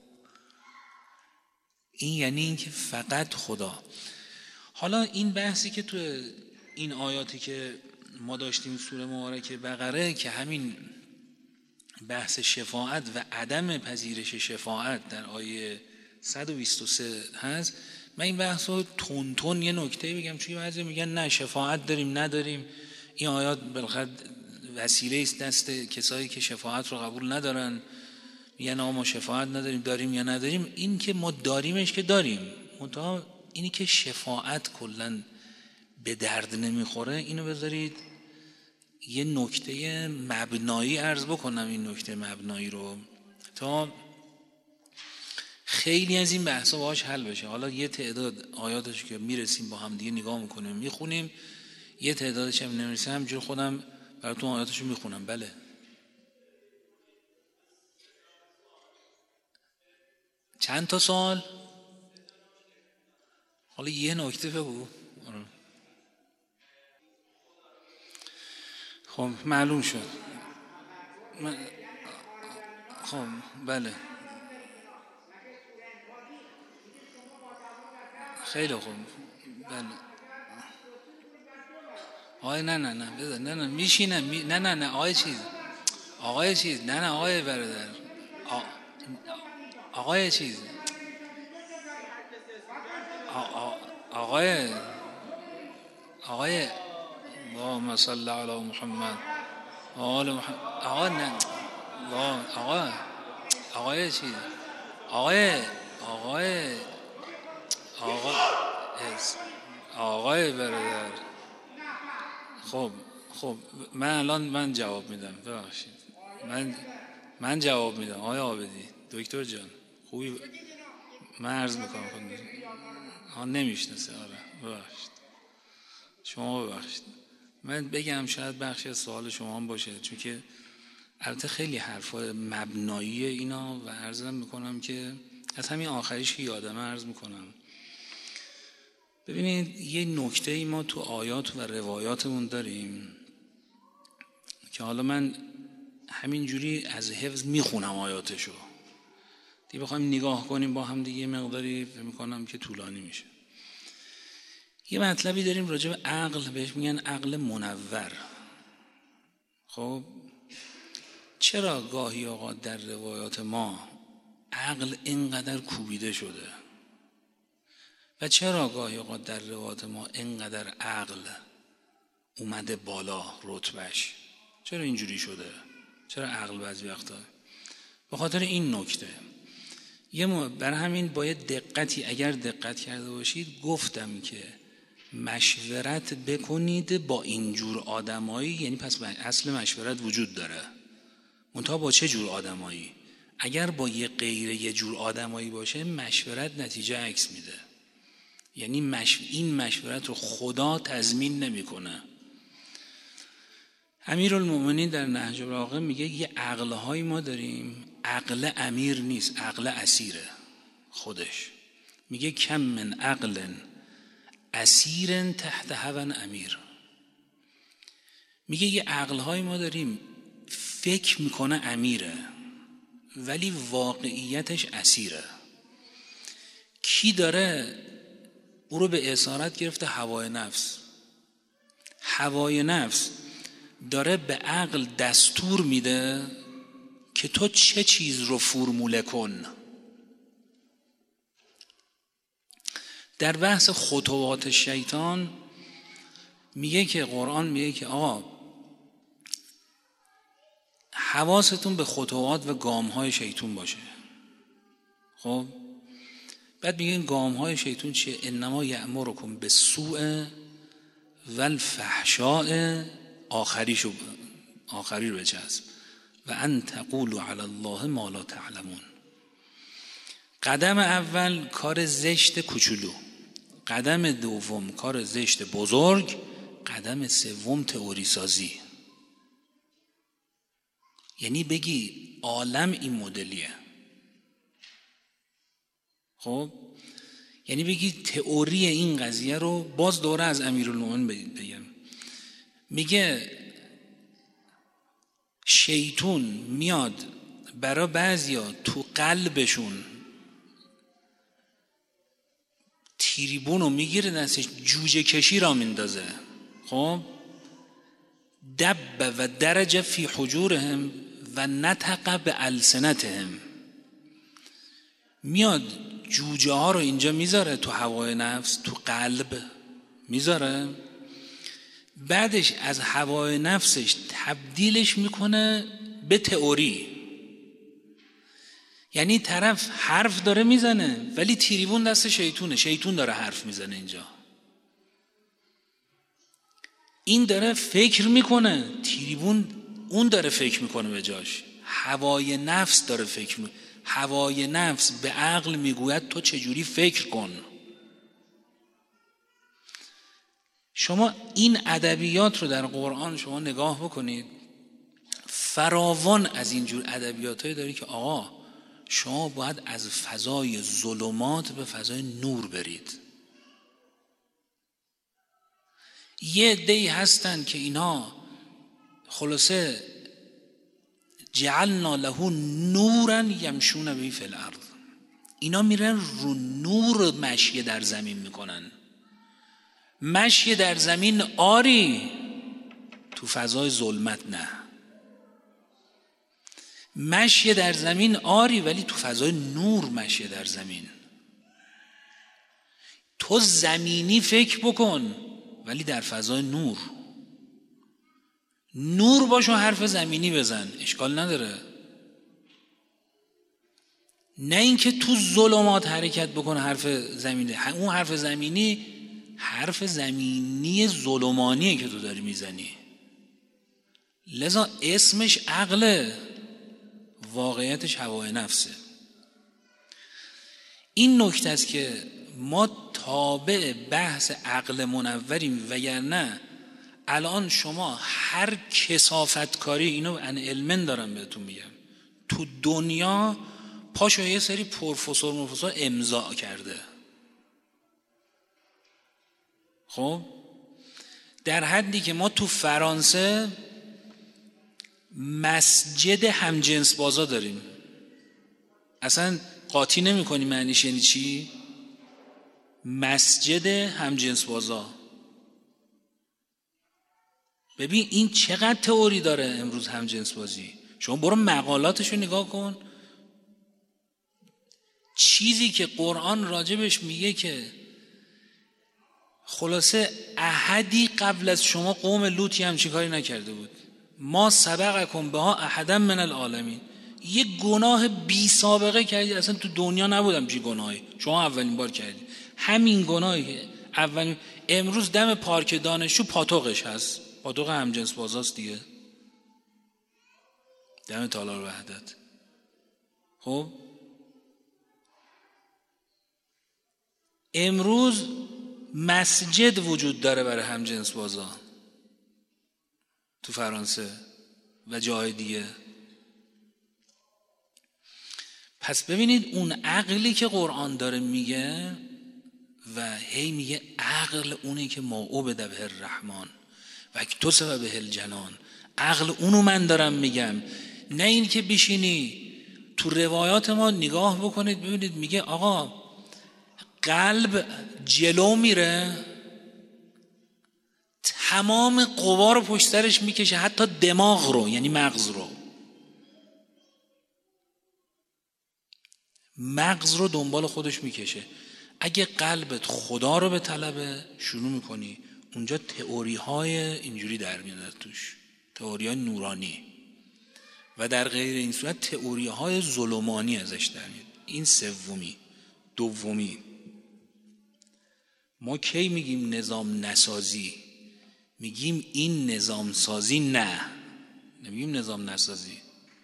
این یعنی این که فقط خدا. حالا این بحثی که تو این آیاتی که ما داشتیم سوره مبارکه بقره که همین بحث شفاعت و عدم پذیرش شفاعت در آیه صد و بیست و سه هست، من این بحث رو تون تون یه نکته بگم، چون بعضی میگن نه شفاعت داریم نداریم، این آیات بالاخره وسیله است دست کسایی که شفاعت رو قبول ندارن، میگن ما شفاعت نداریم، داریم یا نداریم. این که ما داریمش که داریم، منتها اینی که شفاعت کلن به درد نمیخوره، اینو بذارید یه نکته مبنایی عرض بکنم. این نکته مبنایی رو تا خیلی از این بحثا باهاش حل بشه. حالا یه تعداد آیاتش که میرسیم با هم دیگه نگاه میکنیم میخونیم، یه تعدادش هم نمیرسیم همینجور خودم براتون آیاتشو میخونم. بله چند تا سوال؟ حالا یه نکته بگو. خب معلوم شد. من... خب بله خیلی خوب. بله آقای نه نه نه بذار نه نه میشینم می... نه نه نه آقای چیز آقای چیز نه نه آقای برادر آ... آقای چیز آ... آ... آقای آقای اللهم صل علی محمد آل محمد. آقا نه آقا آقای چیز آقای آقای آقا آقای برادر، خب خب من الان من جواب میدم، ببخشید من من جواب میدم. آقای عابدی، دکتر جان خوبی ب... من عرض میکنم خودم ها نمیشناسه. آره ببخشید، شما ببخشید. من بگم شاید بخشی از سوال شما هم باشه، چون که البته خیلی حرفا مبنایی اینا و عرضم میکنم که از همین آخریش که یادمه عرض میکنم. ببینید یه نکته ای ما تو آیات و روایاتمون داریم که حالا من همینجوری از حفظ میخونم آیاتشو، دیگه بخوایم نگاه کنیم با هم دیگه مقداری فکر میکنم که طولانی میشه. یه مطلبی داریم راجع به عقل، بهش میگن عقل منور. خب چرا گاهی اوقات در روایات ما عقل اینقدر کوبیده شده و چرا گاهی اوقات در روایات ما اینقدر عقل اومده بالا رتبهش؟ چرا اینجوری شده؟ چرا عقل بعضی وقتا؟ به خاطر این نکته. یه م... برای همین باید دقتی، اگر دقت کرده باشید گفتم که مشورت بکنید با اینجور آدمایی، یعنی پس اصل مشورت وجود داره، منتها با چه جور آدمایی؟ اگر با یه غیر یه جور آدمایی باشه مشورت نتیجه عکس میده، یعنی مش... این مشورت رو خدا تضمین نمیکنه. امیرالمومنین در نهج البلاغه میگه یه عقل‌هایی ما داریم، عقل امیر نیست، عقل اسیره خودش. میگه کم من عقل اسیر تحت هوى امیر. میگه یه عقل‌هایی ما داریم فکر میکنه امیره ولی واقعیتش اسیره. کی داره او رو به اسارت گرفته؟ هوای نفس. هوای نفس داره به عقل دستور میده که تو چه چیز رو فرموله کن. در بحث خطوات شیطان میگه که قرآن میگه که آقا حواستون به خطوات و گامهای شیطان باشه. خب بعد میگه این گامهای شیطان چیه؟ انما یأمرکم بالسوء والفحشاء، آخریشو آخری رو بچسب، و ان تقولوا علی الله ما لا تعلمون. قدم اول کار زشت کوچولو، قدم دوم کار زشت بزرگ، قدم سوم تئوری سازی. یعنی بگی عالم این مدلیه. خب یعنی بگی تئوری این قضیه رو. باز دوره از امیرالمومنین بگم، میگه شیطون میاد برای بعضیا تو قلبشون تیریبون رو میگیره دستش، جوجه کشی را میندازه. خب دب و درج فی حجورهم و نطق به السنتهم. میاد جوجه ها رو اینجا میذاره تو هوای نفس، تو قلب میذاره، بعدش از هوای نفسش تبدیلش میکنه به تئوری. یعنی طرف حرف داره میزنه ولی تیریبون دست شیطونه، شیطون داره حرف میزنه اینجا. این داره فکر میکنه، تیریبون اون داره فکر میکنه به جاش. هوای نفس داره فکر میکنه. هوای نفس به عقل میگوید تو چجوری فکر کن. شما این ادبیات رو در قرآن شما نگاه بکنید، فراوان از اینجور ادبیاتایی داری که آقا شما باید از فضای ظلمات به فضای نور برید. یه عده‌ای هستن که اینا خلاصه جعلنا له نورا یمشون به فی الارض، اینا میرن رو نور مشی در زمین میکنن. مشی در زمین آری، تو فضای ظلمت نه. مشی در زمین آری ولی تو فضای نور مشی در زمین. تو زمینی فکر بکن ولی در فضای نور. نور باش و حرف زمینی بزن، اشکال نداره. نه اینکه تو ظلمات حرکت بکن حرف زمینی. اون حرف زمینی حرف زمینی ظلمانیه که تو داری میزنی. لذا اسمش عقله، واقعیتش هوای نفسه. این نکته است که ما تابع بحث عقل منوریم، وگرنه الان شما هر کثافت کاری، اینو ان علمن دارم بهتون میگم، تو دنیا پاشو یه سری پروفسور مفسر امضا کرده. خب در حدی که ما تو فرانسه مسجد همجنس بازا داریم. اصلا قاطی نمی کنی معنیش یعنی چی؟ مسجد همجنس بازا. ببین این چقدر تئوری داره امروز همجنس بازی. شما برو مقالاتشو نگاه کن. چیزی که قرآن راجبش میگه که خلاصه احدی قبل از شما قوم لوطی همچین کاری نکرده بود. ما سبقکم بها احدا من العالمین. یک گناه بی سابقه کردی، اصلا تو دنیا نبودم چی گناهی، شما اولین بار کردی. همین گناهی که اولین، امروز دم پارک دانشجو پاتوقش هست، پاتوق همجنس بازاست دیگه، دم تالار وحدت. خب امروز مسجد وجود داره برای همجنس بازا تو فرانسه و جای دیگه. پس ببینید اون عقلی که قرآن داره میگه و هی میگه عقل اونه که ما او بده به الرحمن و تو سبب به الجنان، عقل اونو من دارم میگم، نه این که بشینی تو روایات ما نگاه بکنید ببینید میگه آقا قلب جلو میره، تمام قوا رو پشت سرش میکشه، حتی دماغ رو، یعنی مغز رو مغز رو دنبال خودش میکشه. اگه قلبت خدا رو به طلبه شروع میکنی اونجا تئوری های اینجوری در میاد توش، تئوری های نورانی، و در غیر این صورت تئوری های ظلمانی ازش در میاد. این سومی. دومی، ما کی میگیم نظام نسازی؟ میگیم این نظام سازی، نه نمیگیم نظام نسازی.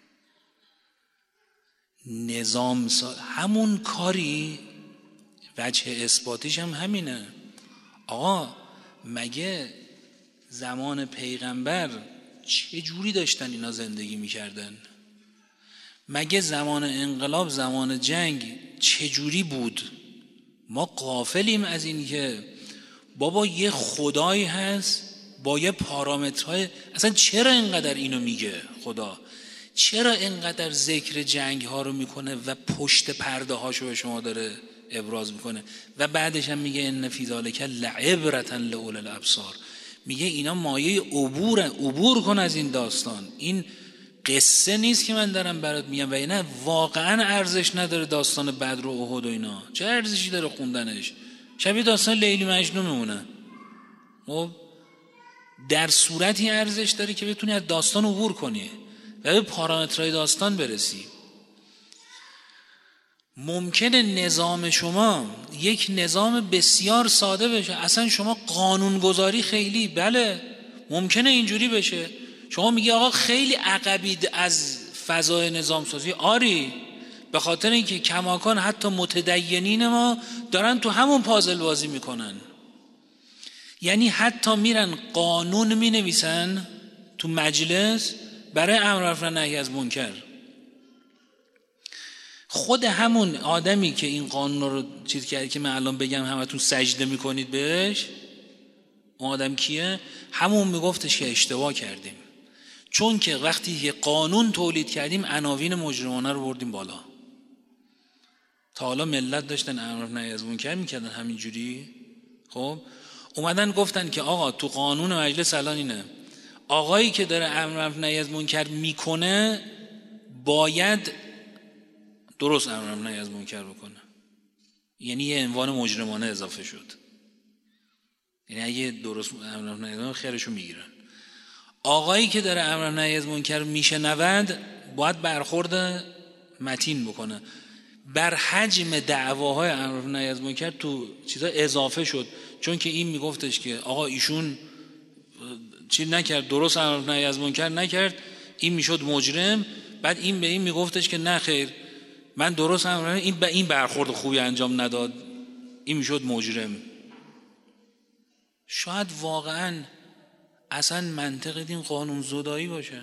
نظام سا... همون کاری وجه اثباتیش هم همینه. آقا مگه زمان پیغمبر چه جوری داشتن اینا زندگی میکردن؟ مگه زمان انقلاب، زمان جنگ چه جوری بود؟ ما غافلیم از این که بابا یه خدایی هست با یه پارامترهای. اصلا چرا اینقدر اینو میگه خدا؟ چرا اینقدر ذکر جنگ ها رو میکنه و پشت پرده هاشو به شما داره ابراز میکنه و بعدش هم میگه ان فی ذلک لعبرة لأولی الابصار. میگه اینا مایه عبور عبور کن از این داستان. این قصه نیست که من دارم برات میگم و اینا واقعا ارزش نداره. داستان بدر و احد و اینا چه ارزشی داره خوندنش؟ شبیه داستان لیلی مجنون میمونه. خب در صورتی ارزش داره که بتونی از داستان عبور کنی و به پارامترهای داستان برسی. ممکنه نظام شما یک نظام بسیار ساده بشه، اصلا شما قانونگذاری خیلی، بله ممکنه اینجوری بشه. شما میگی آقا خیلی عقبید از فضای نظام سازی. آری، به خاطر اینکه کماکان حتی متدینین ما دارن تو همون پازل بازی میکنن. یعنی حتی میرن قانون مینویسن تو مجلس برای امر معروف و نهی از منکر. خود همون آدمی که این قانون رو چیز کرد که من الان بگم همتون سجده میکنید بهش، اون آدم کیه؟ همون میگفتش که اشتباه کردیم، چون که وقتی که قانون تولید کردیم عناوین مجرمانه رو بردیم بالا. تا حالا ملت داشتن امر معروف و نهی از منکر میکردن همینجوری. خب اومدن گفتن که آقا تو قانون مجلس الان اینه، آقایی که داره امر معروف و نهی از منکر میکنه باید درست امر معروف و نهی از منکر بکنه. یعنی یه عنوان مجرمانه اضافه شد. یعنی اگه درست امر معروف و نهی از منکر خیرشو میگیرن. آقایی که داره امر معروف و نهی از منکر میشنود باید برخورد متین بکنه. بر حجم دعواهای امر معروف و نهی از منکر تو چیزا اضافه شد، چون که این میگفتش که آقا ایشون چی نکرد، درست امر نهی از منکر نکرد، این میشد مجرم. بعد این به این میگفتش که نه خیر من درست امر این به این برخورد خوبی انجام نداد، این میشد مجرم. شاید واقعا اصلا منطق دین قانون زدایی باشه،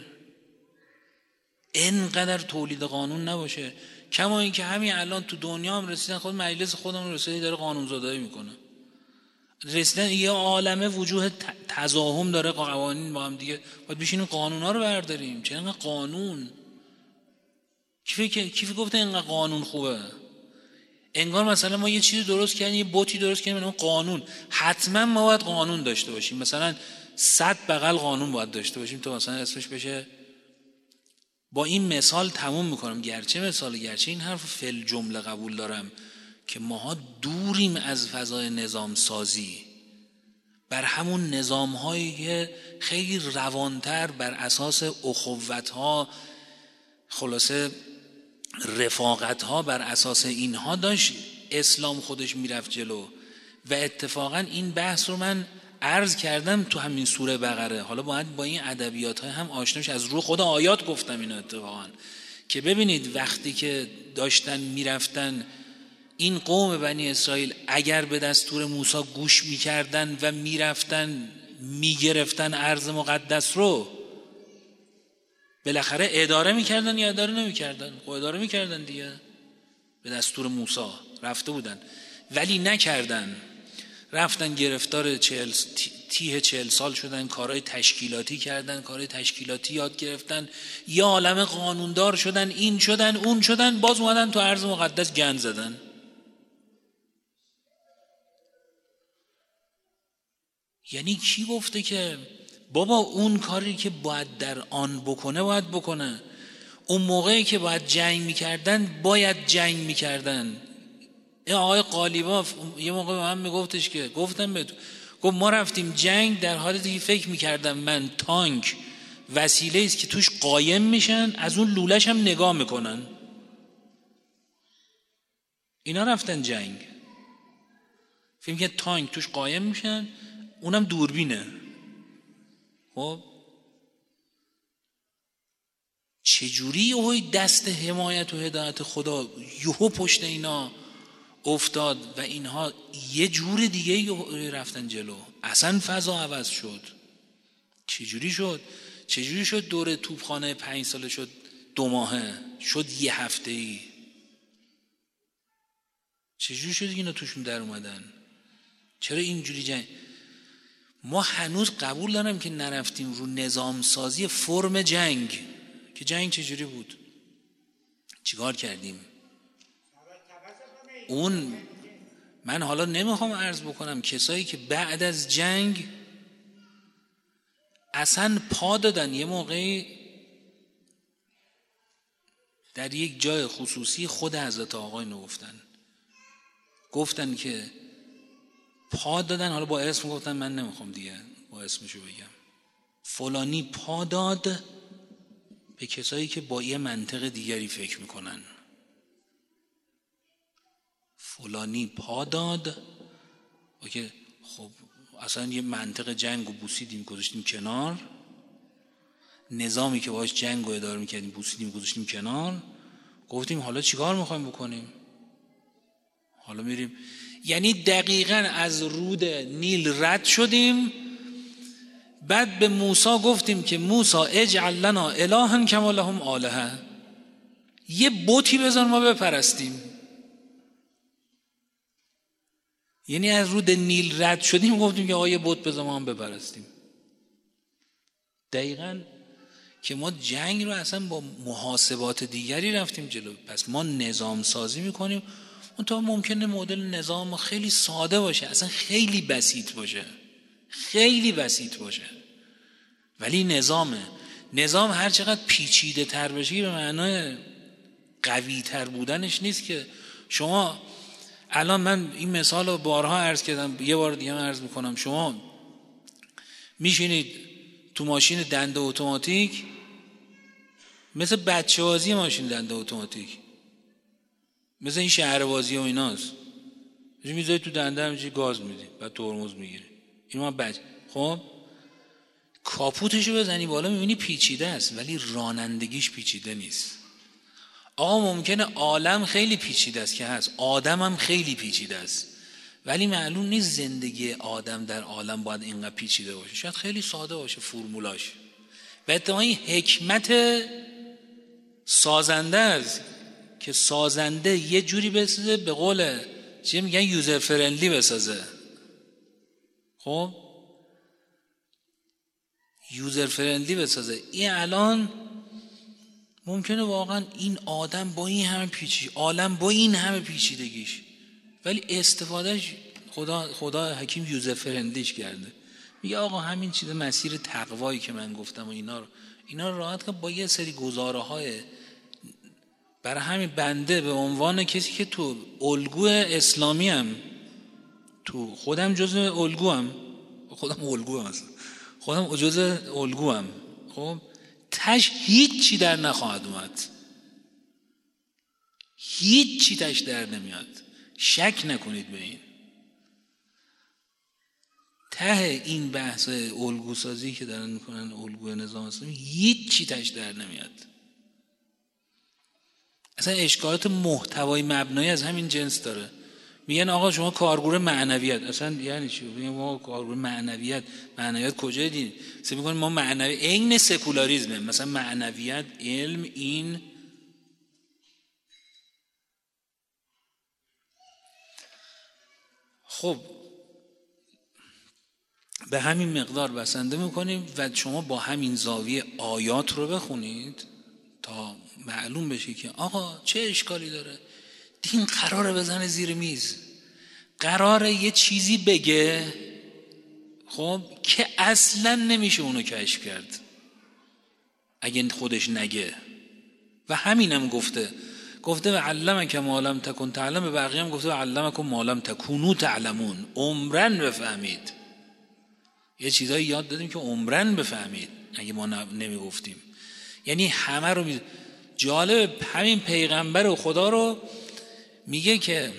اینقدر تولید قانون نباشه. کما این که همین الان تو دنیا هم رسیدن، خود مجلس خودمون رسیدی داره قانون زدایی میکنه، رسیدن یه عالمه وجوه تزاحم داره قوانین با هم دیگه. باید بشینیم قانونا رو برداریم. چه اینقدر قانون؟ کی فکر کی فکر گفته اینقدر قانون خوبه؟ انگار مثلا ما یه چیزی درست کردیم، یه بوتی درست کردیم، اون قانون حتما ما باید قانون داشته باشیم، مثلا صد بغل قانون باید داشته باشیم تا مثلا اسمش بشه. با این مثال تموم میکنم، گرچه مثال گرچه این حرف فل جمله قبول دارم که ماها دوریم از فضای نظام سازی، بر همون نظام هایی که خیلی روانتر بر اساس اخوت ها، خلاصه رفاقت ها، بر اساس اینها داشت اسلام خودش میرفت جلو. و اتفاقا این بحث رو من عرض کردم تو همین سوره بقره. حالا باید با این ادبیات های هم آشنا شید، از رو خود آیات گفتم اینو اتفاقا، که ببینید وقتی که داشتن میرفتن این قوم بنی اسرائیل اگر به دستور موسی گوش میکردن و میرفتن میگرفتن ارض مقدس رو، بالاخره اداره میکردن یا اداره نمیکردن؟ خب اداره میکردن دیگه، به دستور موسی رفته بودن، ولی نکردن. رفتن گرفتار چهل تیه چهل سال شدن، کارهای تشکیلاتی کردن، کارهای تشکیلاتی یاد گرفتن، یه عالمه قانوندار شدن، این شدن اون شدن، باز اومدن تو ارض مقدس گند زدن. یعنی کی گفته که بابا اون کاری که باید در آن بکنه باید بکنه؟ اون موقعی که باید جنگ میکردن باید جنگ میکردن. این آقای قالیباف یه موقع به من میگفتش که گفتم بهتون، گفت ما رفتیم جنگ در حالی که فکر میکردم من تانک وسیله است که توش قایم میشن، از اون لولش هم نگاه میکنن. اینا رفتن جنگ فکر که تانک توش قایم میشن، اونم دوربینه. خب چجوری یهوی دست حمایت و هدایت خدا یهو پشت اینا افتاد و اینها یه جور دیگه رفتن جلو، اصلا فضا عوض شد؟ چجوری شد؟ چجوری شد دور توپخانه پنج ساله شد دو ماهه، شد یه هفته ای؟ چجوری شد اینا توشون در اومدن؟ چرا اینجوری جنگ؟ ما هنوز قبول دارم که نرفتیم رو نظام سازی فرم جنگ، که جنگ چجوری بود، چیکار کردیم. اون من حالا نمیخوام عرض بکنم کسایی که بعد از جنگ اصلا پا دادن، یه موقعی در یک جای خصوصی خود حضرت آقای نو گفتن گفتن که پا دادن، حالا با اسم گفتن، من نمیخوام دیگه با اسمشو بگم، فلانی پا داد به کسایی که با یه منطق دیگری فکر میکنن. فلانی پا داد که خب اصلا یه منطق جنگ رو بوسیدیم گذاشتیم کنار، نظامی که باهاش جنگ رو اداره میکردیم بوسیدیم گذاشتیم کنار، گفتیم حالا چیکار میخوایم بکنیم؟ حالا میریم. یعنی دقیقاً از رود نیل رد شدیم، بعد به موسی گفتیم که موسی اجعل لنا الها کما لهم آلهه، یه بتی بذار ما بپرستیم. یعنی از رود نیل رد شدیم گفتیم که آقا یه بت بذار ما هم بپرستیم. دقیقاً که ما جنگ رو اصلا با محاسبات دیگری رفتیم جلو. پس ما نظام سازی میکنیم، اون تا ممکنه مدل نظام خیلی ساده باشه، اصلا خیلی بسیط باشه، خیلی بسیط باشه، ولی نظامه. نظام هر چقدر پیچیده تر بشه به معنای قوی تر بودنش نیست. که شما الان من این مثال رو بارها عرض کردم، یه بار دیگه من عرض میکنم، شما میشینید تو ماشین دنده اتوماتیک، مثل بچه بازی ماشین دنده اتوماتیک، مثل این شهر بازی و ایناست، میذاری تو دنده همینجوری گاز میدی، بعد ترمز میگیری. این ما بچ خب کاپوتشو بزنی بالا میبینی پیچیده است، ولی رانندگیش پیچیده نیست. آقا ممکنه عالم خیلی پیچیده است که هست، آدم هم خیلی پیچیده است، ولی معلوم نیست زندگی آدم در عالم باید اینقدر پیچیده باشه. شاید خیلی ساده باشه فرمولاش. به اتفاقی حکمت سازنده است که سازنده یه جوری بسازه، به قول چی میگن یوزر فرندلی بسازه. خب یوزر فرندلی بسازه. این الان ممکنه واقعا این آدم با این همه پیچیدگی، عالم با این همه پیچیدگیش، ولی استفادهش خدا خدا حکیم یوزر فرندلیش کرده. میگه آقا همین چیز مسیر تقوایی که من گفتم و اینا رو اینا رو راحت کن با یه سری گزاره‌های. برای همین بنده به عنوان کسی که تو الگو اسلامی ام، تو خودم جزء الگو ام، خودم الگو ام هستم، خودم جزء الگو ام، خب تش هیچ چی در نخواهد اومد، هیچ چی تش در نمیاد، شک نکنید به این. ته این بحث الگو سازی که دارن میکنن، الگو نظام اسلامی، هیچ چی تش در نمیاد. اصلا اشکالات محتوای مبنایی از همین جنس داره. میگن آقا شما کارگروه معنویت، اصلا یعنی چی؟ میگن ما کارگروه معنویت، معنویت کجای دین؟ سه میگن ما معنوی عین سکولاریسمه، مثلا معنویت علم این. خب به همین مقدار بسنده میکنیم و شما با همین زاویه آیات رو بخونید تا معلوم بشه که آقا چه اشکالی داره. دین قراره بزنه زیر میز، قراره یه چیزی بگه خب که اصلا نمیشه اونو کشف کرد اگه خودش نگه. و همینم گفته گفته و علمک ما لم تکن تعلم، به بقیه هم گفته و علمکم ما لم تکونوا تعلمون، عمرن بفهمید. یه چیزایی یاد دادیم که عمرن بفهمید اگه ما نمیگفتیم. یعنی همه رو می... جالب همین پیغمبر و خدا رو میگه که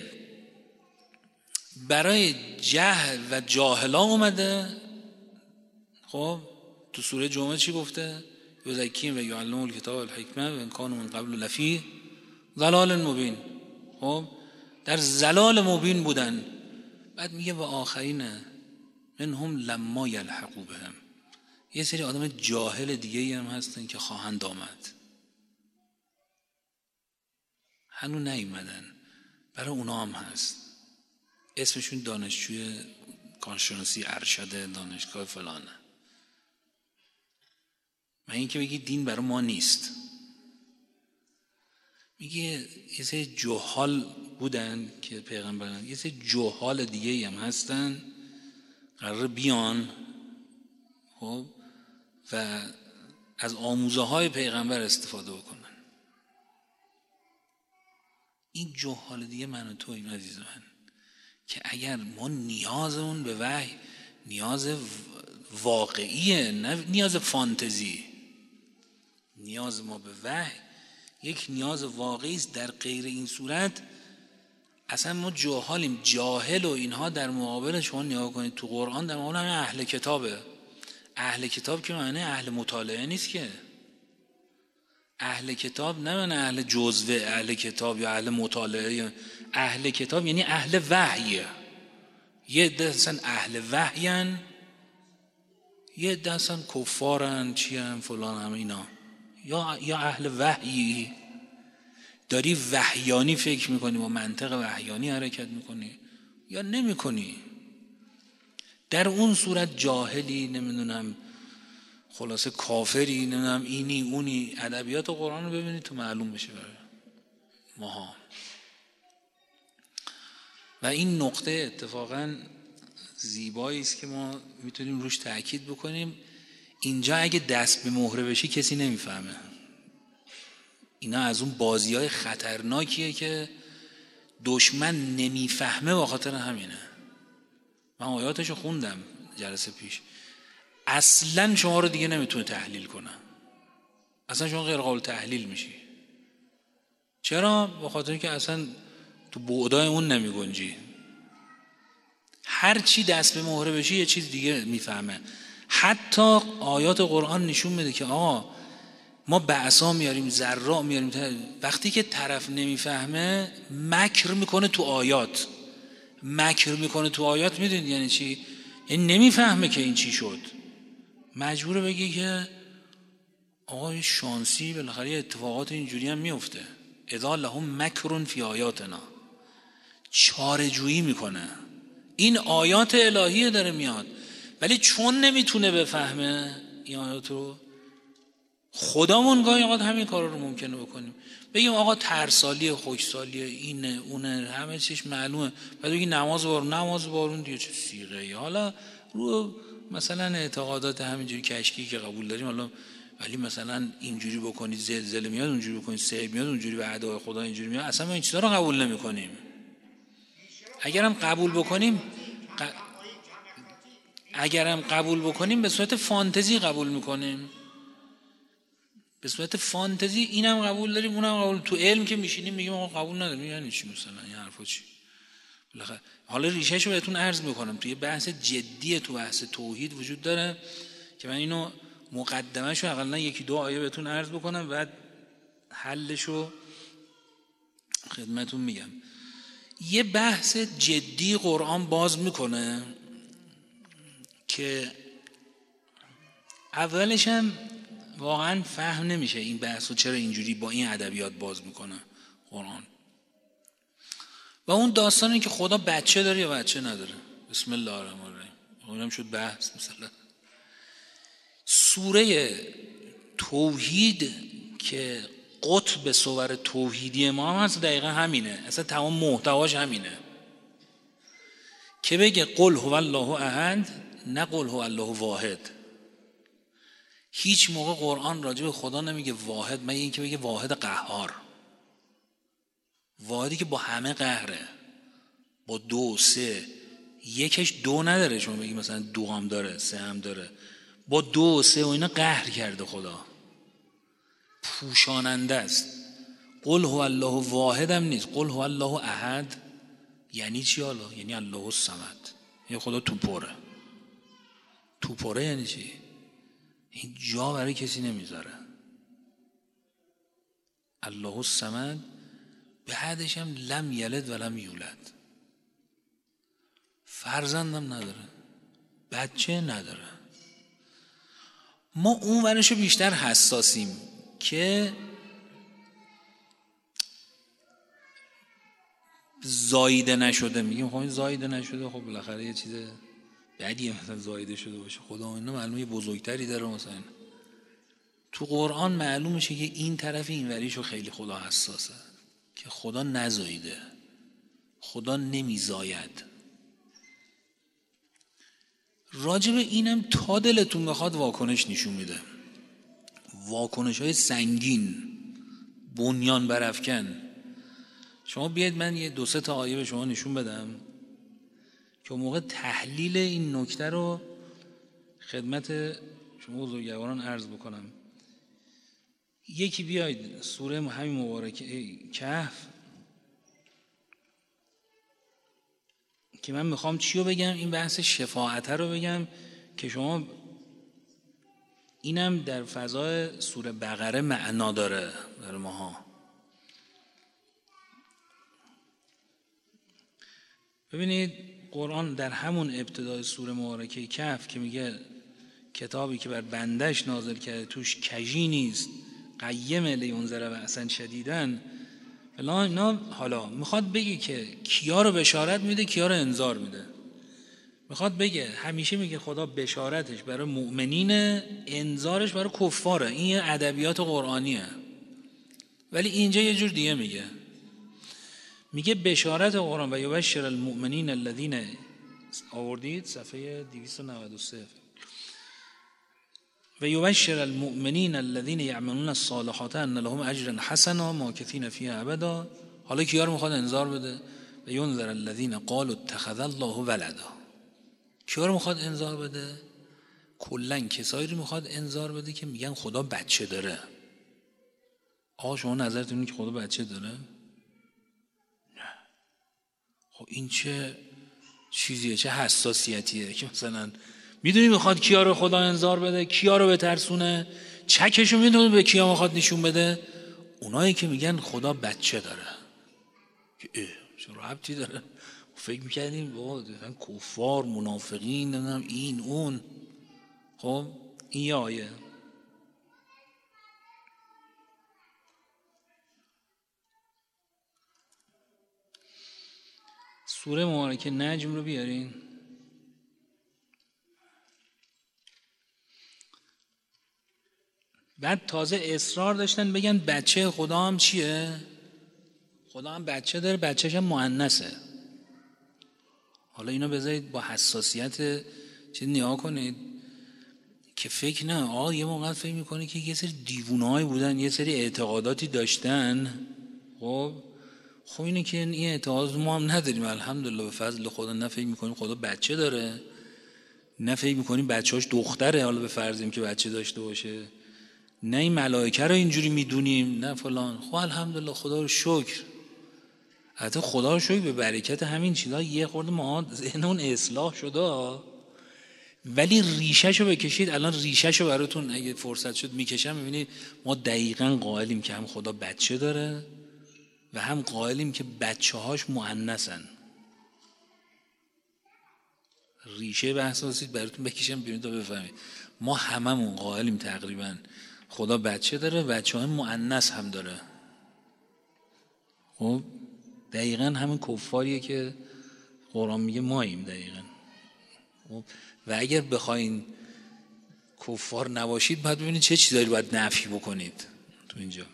برای جهل و جاهلا اومده. خب تو سوره جمعه چی گفته؟ یزکیهم و یعلمهم الکتاب والحکمه و ان کانوا من قبل لفی ضلال مبین. خب در ضلال مبین بودن. بعد میگه و آخرین منهم لما یلحقوا بهم، یه سری آدم جاهل دیگه هم هستن که خواهند آمد، هنوز نیومدن، برای اونا هم هست. اسمشون دانشجوی کارشناسی ارشد دانشگاه فلانه. و این که بگی دین برای ما نیست، میگه یه سری جهال بودن که پیغمبران، یه سری جهال دیگه هم هستن قرار بیان خب و از آموزه های پیغمبر استفاده بکنن. این جهال دیگه من و توییم عزیز من، که اگر ما نیازمون به وحی نیاز واقعیه، نه نیاز فانتزی، نیاز ما به وحی یک نیاز واقعی است. در غیر این صورت اصلا ما جاهالیم. جاهل و اینها در مقابل شما نگاه کنید تو قرآن در مقابل همه اهل کتابه. اهل کتاب که معنی اهل مطالعه نیست که. اهل کتاب نه معنی اهل جزوه اهل کتاب یا اهل مطالعه. اهل کتاب یعنی اهل وحیه. یه دستن اهل وحیان، یه دستن کفارن چی هم فلان هم اینا. یا یا اهل وحیی، داری وحیانی فکر میکنی و منطق وحیانی حرکت میکنی یا نمیکنی. در اون صورت جاهلی، نمیدونم خلاصه کافری، نمیدونم اینی اونی. ادبیات و قرآن رو ببینید تو معلوم بشه برای ماها. و این نقطه اتفاقا زیبایی است که ما میتونیم روش تأکید بکنیم. اینجا اگه دست به مهره بشی کسی نمیفهمه. اینا از اون بازی‌های خطرناکیه که دشمن نمیفهمه، با خاطر همینه. من آیاتشو خوندم جلسه پیش. اصلا شما رو دیگه نمیتونه تحلیل کنه، اصلا شما غیر قابل تحلیل میشی. چرا؟ با خاطر که اصلا تو بعدای اون نمیگنجی. هر چی دست به مهره بشه یه چیز دیگه میفهمه. حتی آیات قرآن نشون میده که آقا ما بعثا میاریم، ذرا میاریم، وقتی که طرف نمیفهمه مکر میکنه تو آیات. مکر میکنه تو آیات میدونید یعنی چی؟ یعنی نمیفهمه که این چی شد، مجبوره بگه که آقا شانسی بالاخره اتفاقات اینجوری هم میفته. اذا لهم مکر فی آیاتنا، چاره جویی میکنه. این آیات الهیه داره میاد، ولی چون نمیتونه بفهمه این آیات رو، خدامون گاهی اوقات همین کارا رو ممکنه بکنیم. بگیم آقا ترسالیه، خوشسالیه، اینه اونه، همه چیش معلومه، بعد بگی نماز بارون، نماز بارون دیگه چه سیغه‌ای. حالا رو مثلا اعتقادات همینجوری کشکی که قبول داریم، حالا ولی مثلا اینجوری بکنید زلزله میاد، اونجوری بکنید سیل میاد، اونجوری به اعدای خدا اینجوری میاد، اصلا ما این چیزا رو قبول نمی‌کنیم. اگرم قبول بکنیم ق... اگرم قبول بکنیم به صورت فانتزی قبول میکنیم، به صورت فانتزی. اینم قبول داریم اونم قبول. تو علم که میشینیم میگیم آقا قبول نداریم، یعنی چی مثلا این حرفا چی؟ حالا ریشه‌شو بهتون عرض میکنم. توی بحث جدی تو بحث توحید وجود داره که من اینو مقدمه‌شو حداقل یکی دو آیه بهتون عرض بکنم، بعد حلشو خدمتون میگم. یه بحث جدی قرآن باز میکنه که اولش هم واقعا فهم نمیشه این بحثو چرا اینجوری با این ادبیات باز میکنه قرآن. و اون داستانی که خدا بچه داره یا بچه نداره. بسم الله الرحمن الرحیم. اونم شد بحث. مثلا سوره توحید که قطب صور توحیدی ما هم هست، دقیقا همینه، اصلا تمام محتواش همینه که بگه قل هو الله احد، نه قل هو الله واحد. هیچ موقع قرآن راجع به خدا نمیگه واحد، مگه اینکه بگه واحد قهار، واحدی که با همه قهره، با دو سه. یکش دو نداره، شما بگی مثلا دو هم داره سه هم داره، با دو سه و اینا قهر کرده خدا، پوشاننده است. قل هو الله واحد هم نیست، قل هو الله احد. یعنی چی حالا؟ یعنی الله الصمد، یعنی خدا توپره. توپره یعنی چی؟ این جا برای کسی نمیذاره. الله الصمد بعدش هم لم یلد و لم یولد، فرزندم نداره، بچه نداره. ما اون ورشو بیشتر حساسیم که زایده نشده. میگیم خب این زایده نشده، خب بالاخره یه چیز بدیه مثلا زایده شده باشه، خدا اینا معلومه یه بزرگتری داره. مثلا تو قرآن معلوم میشه که این طرف این وریشو خیلی خدا حساسه که خدا نزایده، خدا نمیزاید. راجب اینم تا دلتون بخواد واکنش نشون میده، واکنش های سنگین، بنیان برافکن. شما بیاید من یه دو سه تا آیه به شما نشون بدم که موقع تحلیل این نکته رو خدمت شما بزرگواران عرض بکنم. یکی بیاید سوره همین مبارکه کهف، که من میخوام چی رو بگم، این بحث شفاعت رو بگم که شما اینم در فضای سوره بقره معنا داره در ماها. ببینید قرآن در همون ابتدای سوره مبارکه کهف که میگه کتابی که بر بندش نازل کرده توش کژی نیست، قیم لینذر بأسا شدیدا فلان اینا. حالا میخواد بگه که کیا رو بشارت میده، کیا رو انذار میده. میخواد بگه همیشه میگه خدا بشارتش برای مؤمنین، انذارش برای کفاره. این یه ادبیات قرآنیه. ولی اینجا یه جور دیگه میگه، میگه بشارت قرآن و یبشر المؤمنین الذین، آوردید صفحه دویست و نود و سه، و یبشر المؤمنین الذین یعملون الصالحات ان لهم اجرا حسنا ماکثین فیها ابدا. حالا کیا رو میخواد انذار بده؟ و ینذر الذین قالوا اتخذ الله ولدا. کیا رو میخواد انذار بده؟ کلا کسایی رو میخواد انذار بده که میگن خدا بچه داره. آقا شما نظرتون اینه که خدا بچه داره؟ نه. خب این چه چیزیه، چه حساسیتیه که مثلا میدونی میخواد کیا رو خدا انذار بده، کیا رو بترسونه، چکشو میدونی به کیا میخواد نشون بده؟ اونایی که میگن خدا بچه داره. که اه چه ربطی داره؟ فکر میکردیم با کفار منافقین نمیدونم این اون. خب این یه آیه. سوره مبارکه نجم رو بیارین. بعد تازه اصرار داشتن بگن بچه خدا هم چیه؟ خدا هم بچه داره، بچهش هم مؤنثه. حالا اینا بذارید با حساسیت چه نگاه کنید که فکر نه آه یه موقع فکر میکنه که یه سری دیوونه‌ای بودن، یه سری اعتقاداتی داشتن. خب خب اینه که این اعتقاد ما هم نداریم الحمدلله به فضل خدا. نه فکر میکنیم خدا بچه داره، نه فکر میکنیم بچه‌هاش دختره، حالا به فرضیم که بچه داشته باشه، نه این ملائکه رو اینجوری میدونیم، نه فلان. خب الحمدلله خدا رو شکر. البته خدا رو شکر به برکت همین چیزا یه خورده ما ذهن اون اصلاح شده، ولی ریشه‌شو بکشید. الان ریشه‌شو براتون اگه فرصت شد میکشم. میبینید ما دقیقاً قائلیم که هم خدا بچه داره و هم قائلیم که بچه‌هاش مؤنثن. ریشه بحث واسید براتون بکشم بیرون تا بفهمید. ما هممون قائلیم تقریباً خدا بچه داره، بچه‌های مؤنث هم داره. خب دقیقاً همین کفاریه که قرآن میگه ماییم دقیقاً. خب و اگر بخواین کفار نباشید باید ببینید چه چیزایی باید نفی بکنید تو اینجا.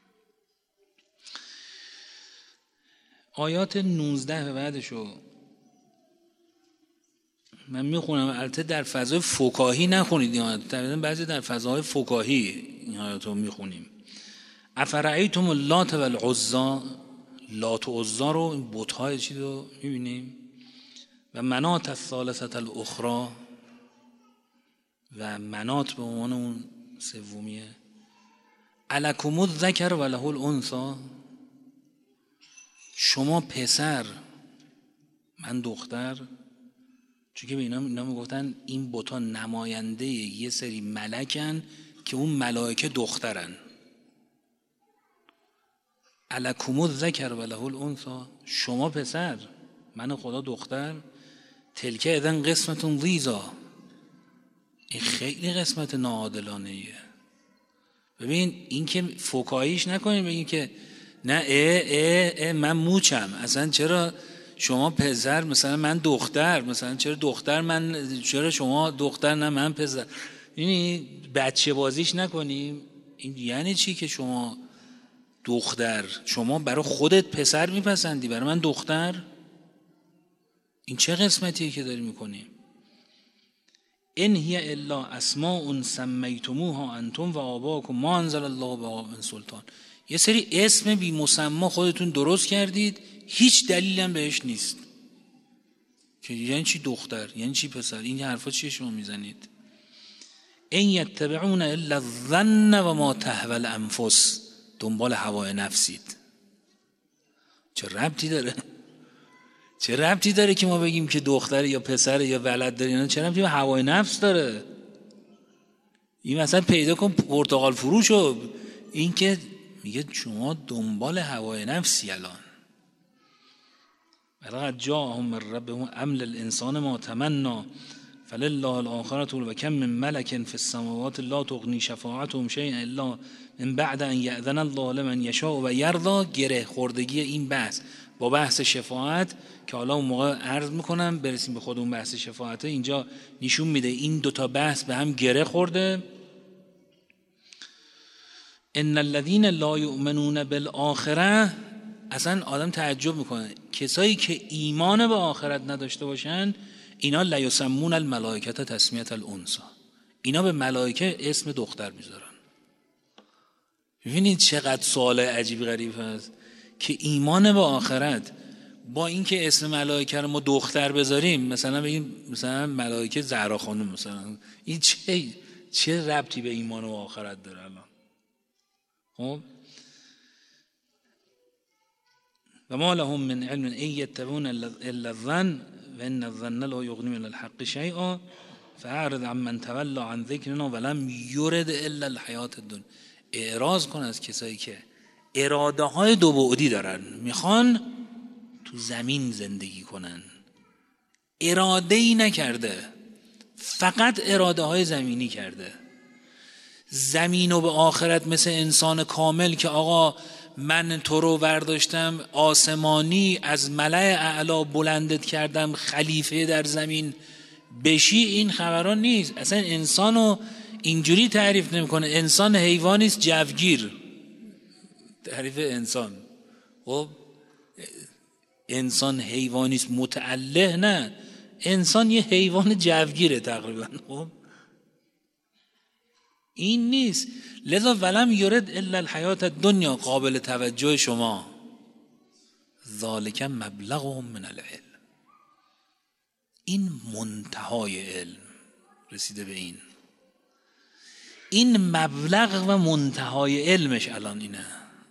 آیات نوزده به بعدشو من میخونم. البته در فضای فکاهی نخونید این آیات، در بعضی در فضای فکاهی این آیات رو میخونیم. افرأیتم اللات و العزی، لات و عزی رو، این بت‌های چیز رو میبینیم. و منات الثالثه الاخری، و منات به عنوان اون سومیه. الکم الذکر و له الانثی، شما پسر من دختر. چون که به اینا, اینا میگفتن این بتا نماینده یه سری ملکن که اون ملائکه دخترن. الکم الذکر و له الانثی، شما پسر من خدا دختر. تلک اذن قسمتون ضیزا، این خیلی قسمت ناعادلانه ایه. ببین این که فکاهیش نکنیم بگیم که نه اه اه اه من موچم، اصلا چرا شما پسر مثلا من دختر، مثلا چرا دختر من، چرا شما دختر نه من پسر. یعنی بچه بازیش نکنیم. این یعنی چی که شما دختر، شما برای خودت پسر میپسندی، برای من دختر؟ این چه قسمتیه که داری میکنیم؟ ان هی الا اسماء سمیتموها انتم و آباؤکم ما انزل الله بها من سلطان. یه سری اسم بی مسما خودتون درست کردید، هیچ دلیلی هم بهش نیست. که یعنی چی دختر، یعنی چی پسر؟ این حرفا چیه شما میزنید؟ ان یتبعون الا الظن و ما تهوی الانفس، دنبال هوای نفسید. چه ربطی داره؟ چه ربطی داره که ما بگیم که دختر یا پسر یا ولد داره؟ اینا چه ربطی به هوای نفس داره؟ این مثلا پیدا کن پرتقال فروشو، این که میگه شما دنبال هوای نفسی. الان ولقد جاءهم من ربهم امن الانسان ما تمنى فلله الاخره و کم من ملک فی السماوات لا تغنی شفاعتهم شیئا الا من بعد ان یأذن الله لمن یشاء و یرضی. گره خوردگی این بحث با بحث شفاعت که حالا اون موقع عرض میکنم برسیم به خود اون بحث شفاعت، اینجا نشون میده این دوتا بحث به هم گره خورده. ان الذين لا يؤمنون بالآخره، اصلا آدم تعجب میکنه کسایی که ایمان به آخرت نداشته باشن اینا لا یسمون الملائکه تسمیه الانثی، اینا به ملائکه اسم دختر میذارن. ببینید چقدر سوال عجیب غریب هست که ایمان به آخرت با اینکه اسم ملائکه رو ما دختر بذاریم، مثلا بگیم مثلا ملائکه زهرا خانم، مثلا این چه چه ربطی به ایمان و آخرت داره الان؟ خب و ما لهم من علم ان یتبعون الا الظن و ان الظن لا یغنی من الحق شیئا فاعرض عمن تولى عن ذکرنا ولم یرد الا الحیات الدنیا. اعراض کن از کسایی که اراده های دو بعدی دارن، میخوان تو زمین زندگی کنن، اراده ای نکرده، فقط اراده های زمینی کرده. زمین و به آخرت مثل انسان کامل که آقا من تو رو برداشتم آسمانی از ملأ اعلا بلندت کردم خلیفه در زمین بشی، این خبران نیست. اصلا انسانو اینجوری تعریف نمیکنه. انسان حیوانی است جوگیر، تعریف انسان. خب انسان حیوانی است متعله، نه، انسان یه حیوان جوگیره تقریبا. خب این نیست. لذا ولم یرد الا الحیات الدنیا قابل توجه شما. ذالک مبلغهم من العلم، این منتهای علم رسیده به این. این مبلغ و منتهای علمش الان اینه.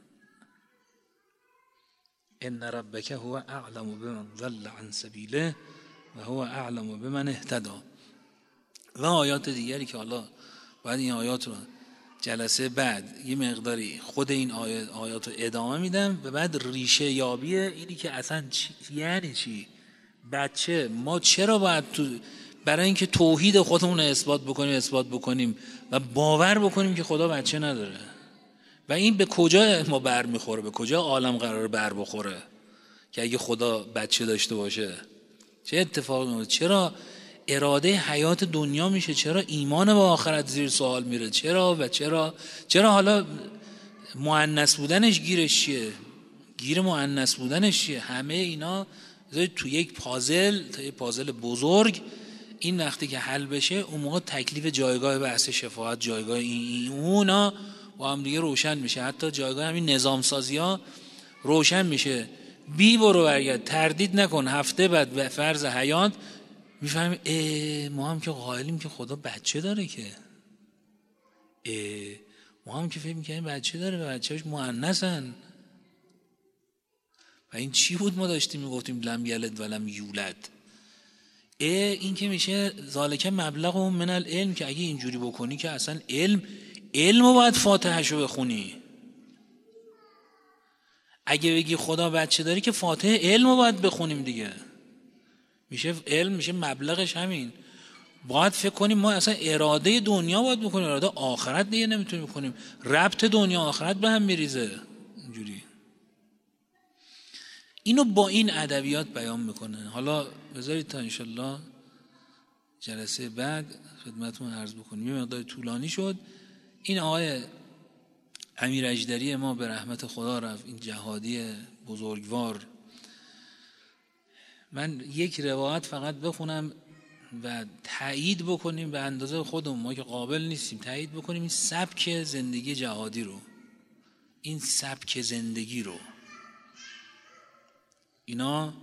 ان ربک هو اعلم بمن ضل عن سبیله و هو اعلم بمن اهتدی. و آیات دیگری که حالا بعد این آیات رو جلسه بعد یه مقداری خود این آیات, آیات رو ادامه میدم و بعد ریشه یابیه اینی که اصلا چی یعنی چی بچه ما چرا باید تو برای اینکه توحید خودمون رو اثبات بکنیم اثبات بکنیم و باور بکنیم که خدا بچه نداره. و این به کجا ما بر میخوره؟ به کجا عالم قراره بر بخوره که اگه خدا بچه داشته باشه چه اتفاقی میفته؟ چرا اراده حیات دنیا میشه؟ چرا ایمان با آخرت زیر سوال میره؟ چرا و چرا چرا حالا مؤنث بودنش گیرش چیه؟ گیر مؤنث بودنش چیه؟ همه اینا تو یک پازل، تا یک پازل بزرگ، این وقتی که حل بشه اون موقع تکلیف جایگاه بحث شفاعت، جایگاه این اونا با هم دیگه روشن میشه. حتی جایگاه همین نظام سازی ها روشن میشه. بی برو برگرد، تردید نکن، هفته بعد به فرض حیات میفهمیم ما هم که قائلیم که خدا بچه داره، که ما هم که فکر میکنیم بچه داره و بچه‌اش مؤنثن. و این چی بود ما داشتیم میگفتیم لم یلد ولم یولد؟ این که میشه ذالک مبلغهم من العلم، که اگه اینجوری بکنی که اصلا علم علم رو باید فاتحه‌شو بخونی. اگه بگی خدا بچه داری که فاتحه علم رو باید بخونیم دیگه. میشه علم میشه مبلغش همین. باید فکر کنیم ما اصلا اراده دنیا باید بکنیم، اراده آخرت دیگه نمیتونیم بکنیم. ربط دنیا آخرت به هم میریزه اینجوری. اینو با این ادبیات بیان میکنه. حالا بذارید تا انشالله جلسه بعد خدمتتون عرض بکنیم. یه مقدار طولانی شد. این آقای امیر اژدری ما به رحمت خدا رفت، این جهادی بزرگوار. من یک روایت فقط بخونم و تایید بکنیم به اندازه خودمون، ما که قابل نیستیم تایید بکنیم این سبک زندگی جهادی رو، این سبک زندگی رو. اینا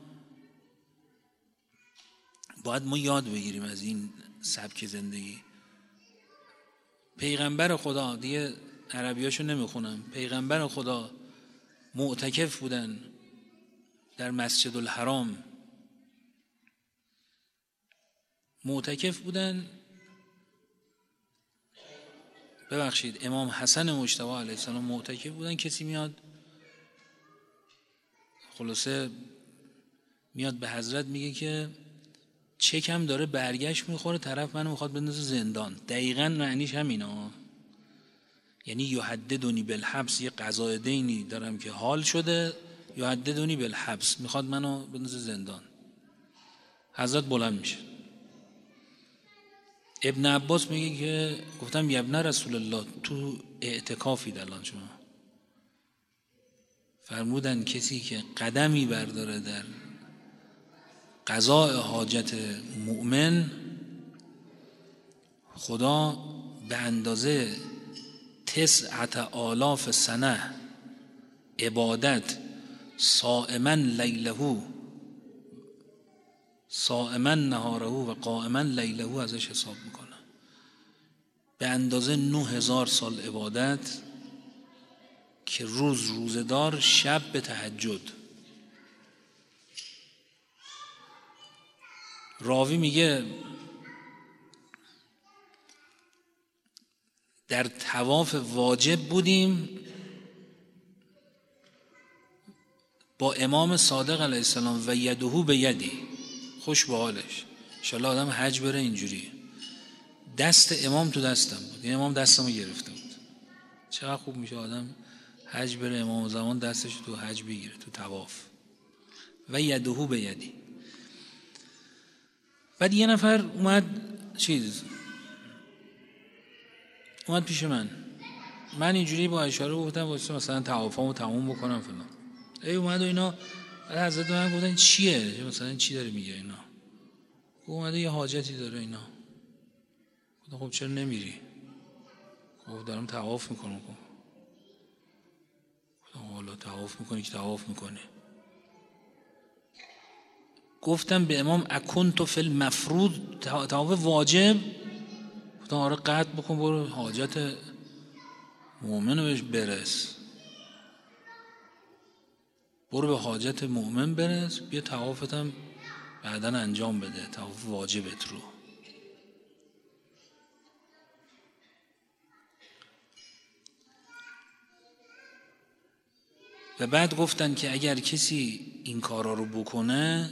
باید ما یاد بگیریم از این سبک زندگی. پیغمبر خدا، دیگه عربیاشو نمیخونم، پیغمبر خدا معتکف بودن در مسجد الحرام، معتکف بودن. ببخشید امام حسن مجتبی علیه السلام معتکف بودن. کسی میاد خلاصه میاد به حضرت میگه که چکم داره برگشت میخوره، طرف منو میخواد بندازه زندان. دقیقاً معنیش همینا، یعنی یحددونی بالحبس، یه قضای دینی دارم که حال شده، یحددونی بالحبس، میخواد منو بندازه زندان. حضرت بلند میشه. ابن عباس میگه که گفتم یا ابن رسول الله تو اعتکافی الان شما؟ فرمودن کسی که قدمی برداره در قضاء حاجت مؤمن، خدا به اندازه تسعت آلاف سنه عبادت صائما لیله صائما نهاره و قائما لیله ازش حساب میکنه. به اندازه نه هزار سال عبادت که روز روزدار، شب به تهجد. راوی میگه در طواف واجب بودیم با امام صادق علیه السلام و یدهو به یدی، خوش به حالش. انشالله آدم حج بره اینجوری، دست امام تو دستم بود، یعنی امام دستمو گرفته بود. چقدر خوب میشه آدم حج بره امام زمان دستش تو حج بگیره تو طواف. و یدهو به یدی. بعد یه نفر اومد چیز اومد پیش من، من اینجوری با اشاره گفتم واسه مثلا طوافامو تموم بکنم فلان. ای اومد و اینا، بعد حضرت من گفتن چیه؟ مثلا چی داره میگه اینا؟ اومده یه حاجتی داره اینا. گفتم خب چرا نمیری؟ خب دارم طواف میکنم. گفتم حالا طواف میکنی که طواف میکنی. گفتم به امام اکنتو فی المفروض، طواف واجب؟ گفتم آره قطع بکن برو حاجت مؤمن بهش برس، برو به حاجت مؤمن برس، بیا طوافت هم بعداً انجام بده، طواف واجبت رو. و بعد گفتن که اگر کسی این کارا رو بکنه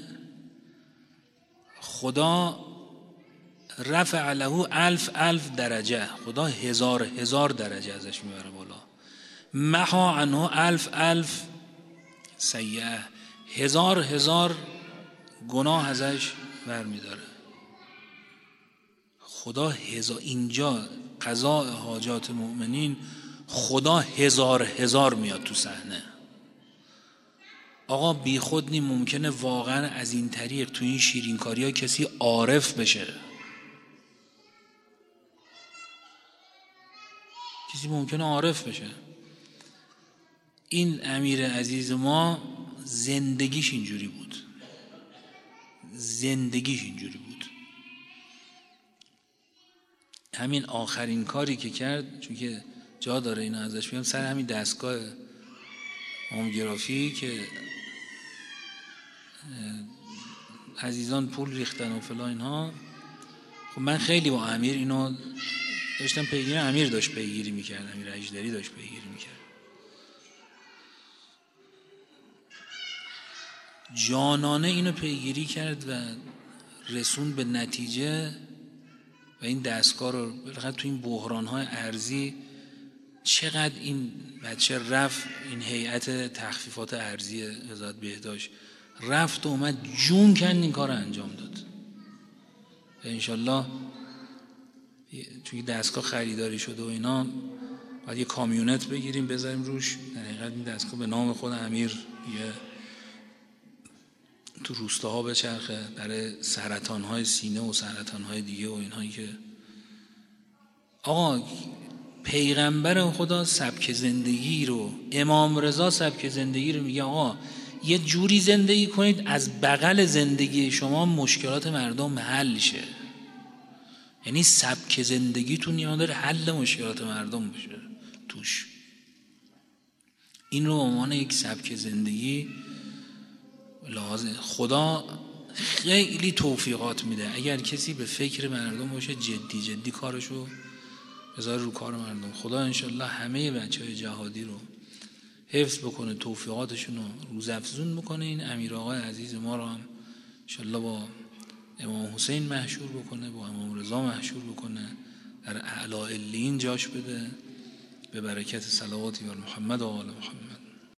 خدا رفع له الف الف درجه، خدا هزار هزار درجه ازش میبره بالا. محا عنه الف الف سیئه، هزار هزار گناه ازش برمیداره. خدا هزار، اینجا قضاء حاجات مؤمنین خدا هزار هزار میاد تو صحنه. آقا بی خود نی ممکنه واقعا از این طریق تو این شیرینکاری ها کسی عارف بشه، کسی ممکنه عارف بشه. این امیر عزیز ما زندگیش اینجوری بود، زندگیش اینجوری بود. همین آخرین کاری که کرد، چون که جا داره اینا ازش بگم، سر همین دستگاه ماموگرافی که عزیزان پول ریختن و فلان اینها، خب من خیلی با امیر اینو داشتم پیگیری، امیر داشت پیگیری میکرد، امیر اجدری داشت پیگیری میکرد. جانانه اینو پیگیری کرد و رسون به نتیجه و این دستگاه رو بالاخره تو این بحران‌های ارزی چقدر این بچه رفت، این هیئت تخفیفات ارزی وزارت بهداشت رفت و اومد جون کند این کار رو انجام داد. انشالله توی دستگاه خریداری شده و اینا باید یه کامیونت بگیریم بذاریم روش، در حقیقت این دستگاه به نام خود امیر یه تو روستاها بچرخه برای سرطان‌های سینه و سرطان‌های دیگه و اینهایی که آقا پیغمبر خدا سبک زندگی رو، امام رضا سبک زندگی رو میگه آقا یه جوری زندگی کنید از بغل زندگی شما مشکلات مردم حل شه. یعنی سبک زندگیتون نیاز داره حل مشکلات مردم بشه توش. این رو عنوان یک سبک زندگی لازم. خدا خیلی توفیقات میده اگر کسی به فکر مردم باشه، جدی جدی کارشو بذاره رو کار مردم. خدا انشالله همه بچهای جهادی رو حفظ بکنه، توفیقاتشون رو روزافزون بکنه. این امیر آقای عزیز ما رو هم انشالله با امام حسین محشور بکنه، با امام رضا محشور بکنه، در اعلی علیین جاش بده، به برکت صلوات بر محمد و آل محمد.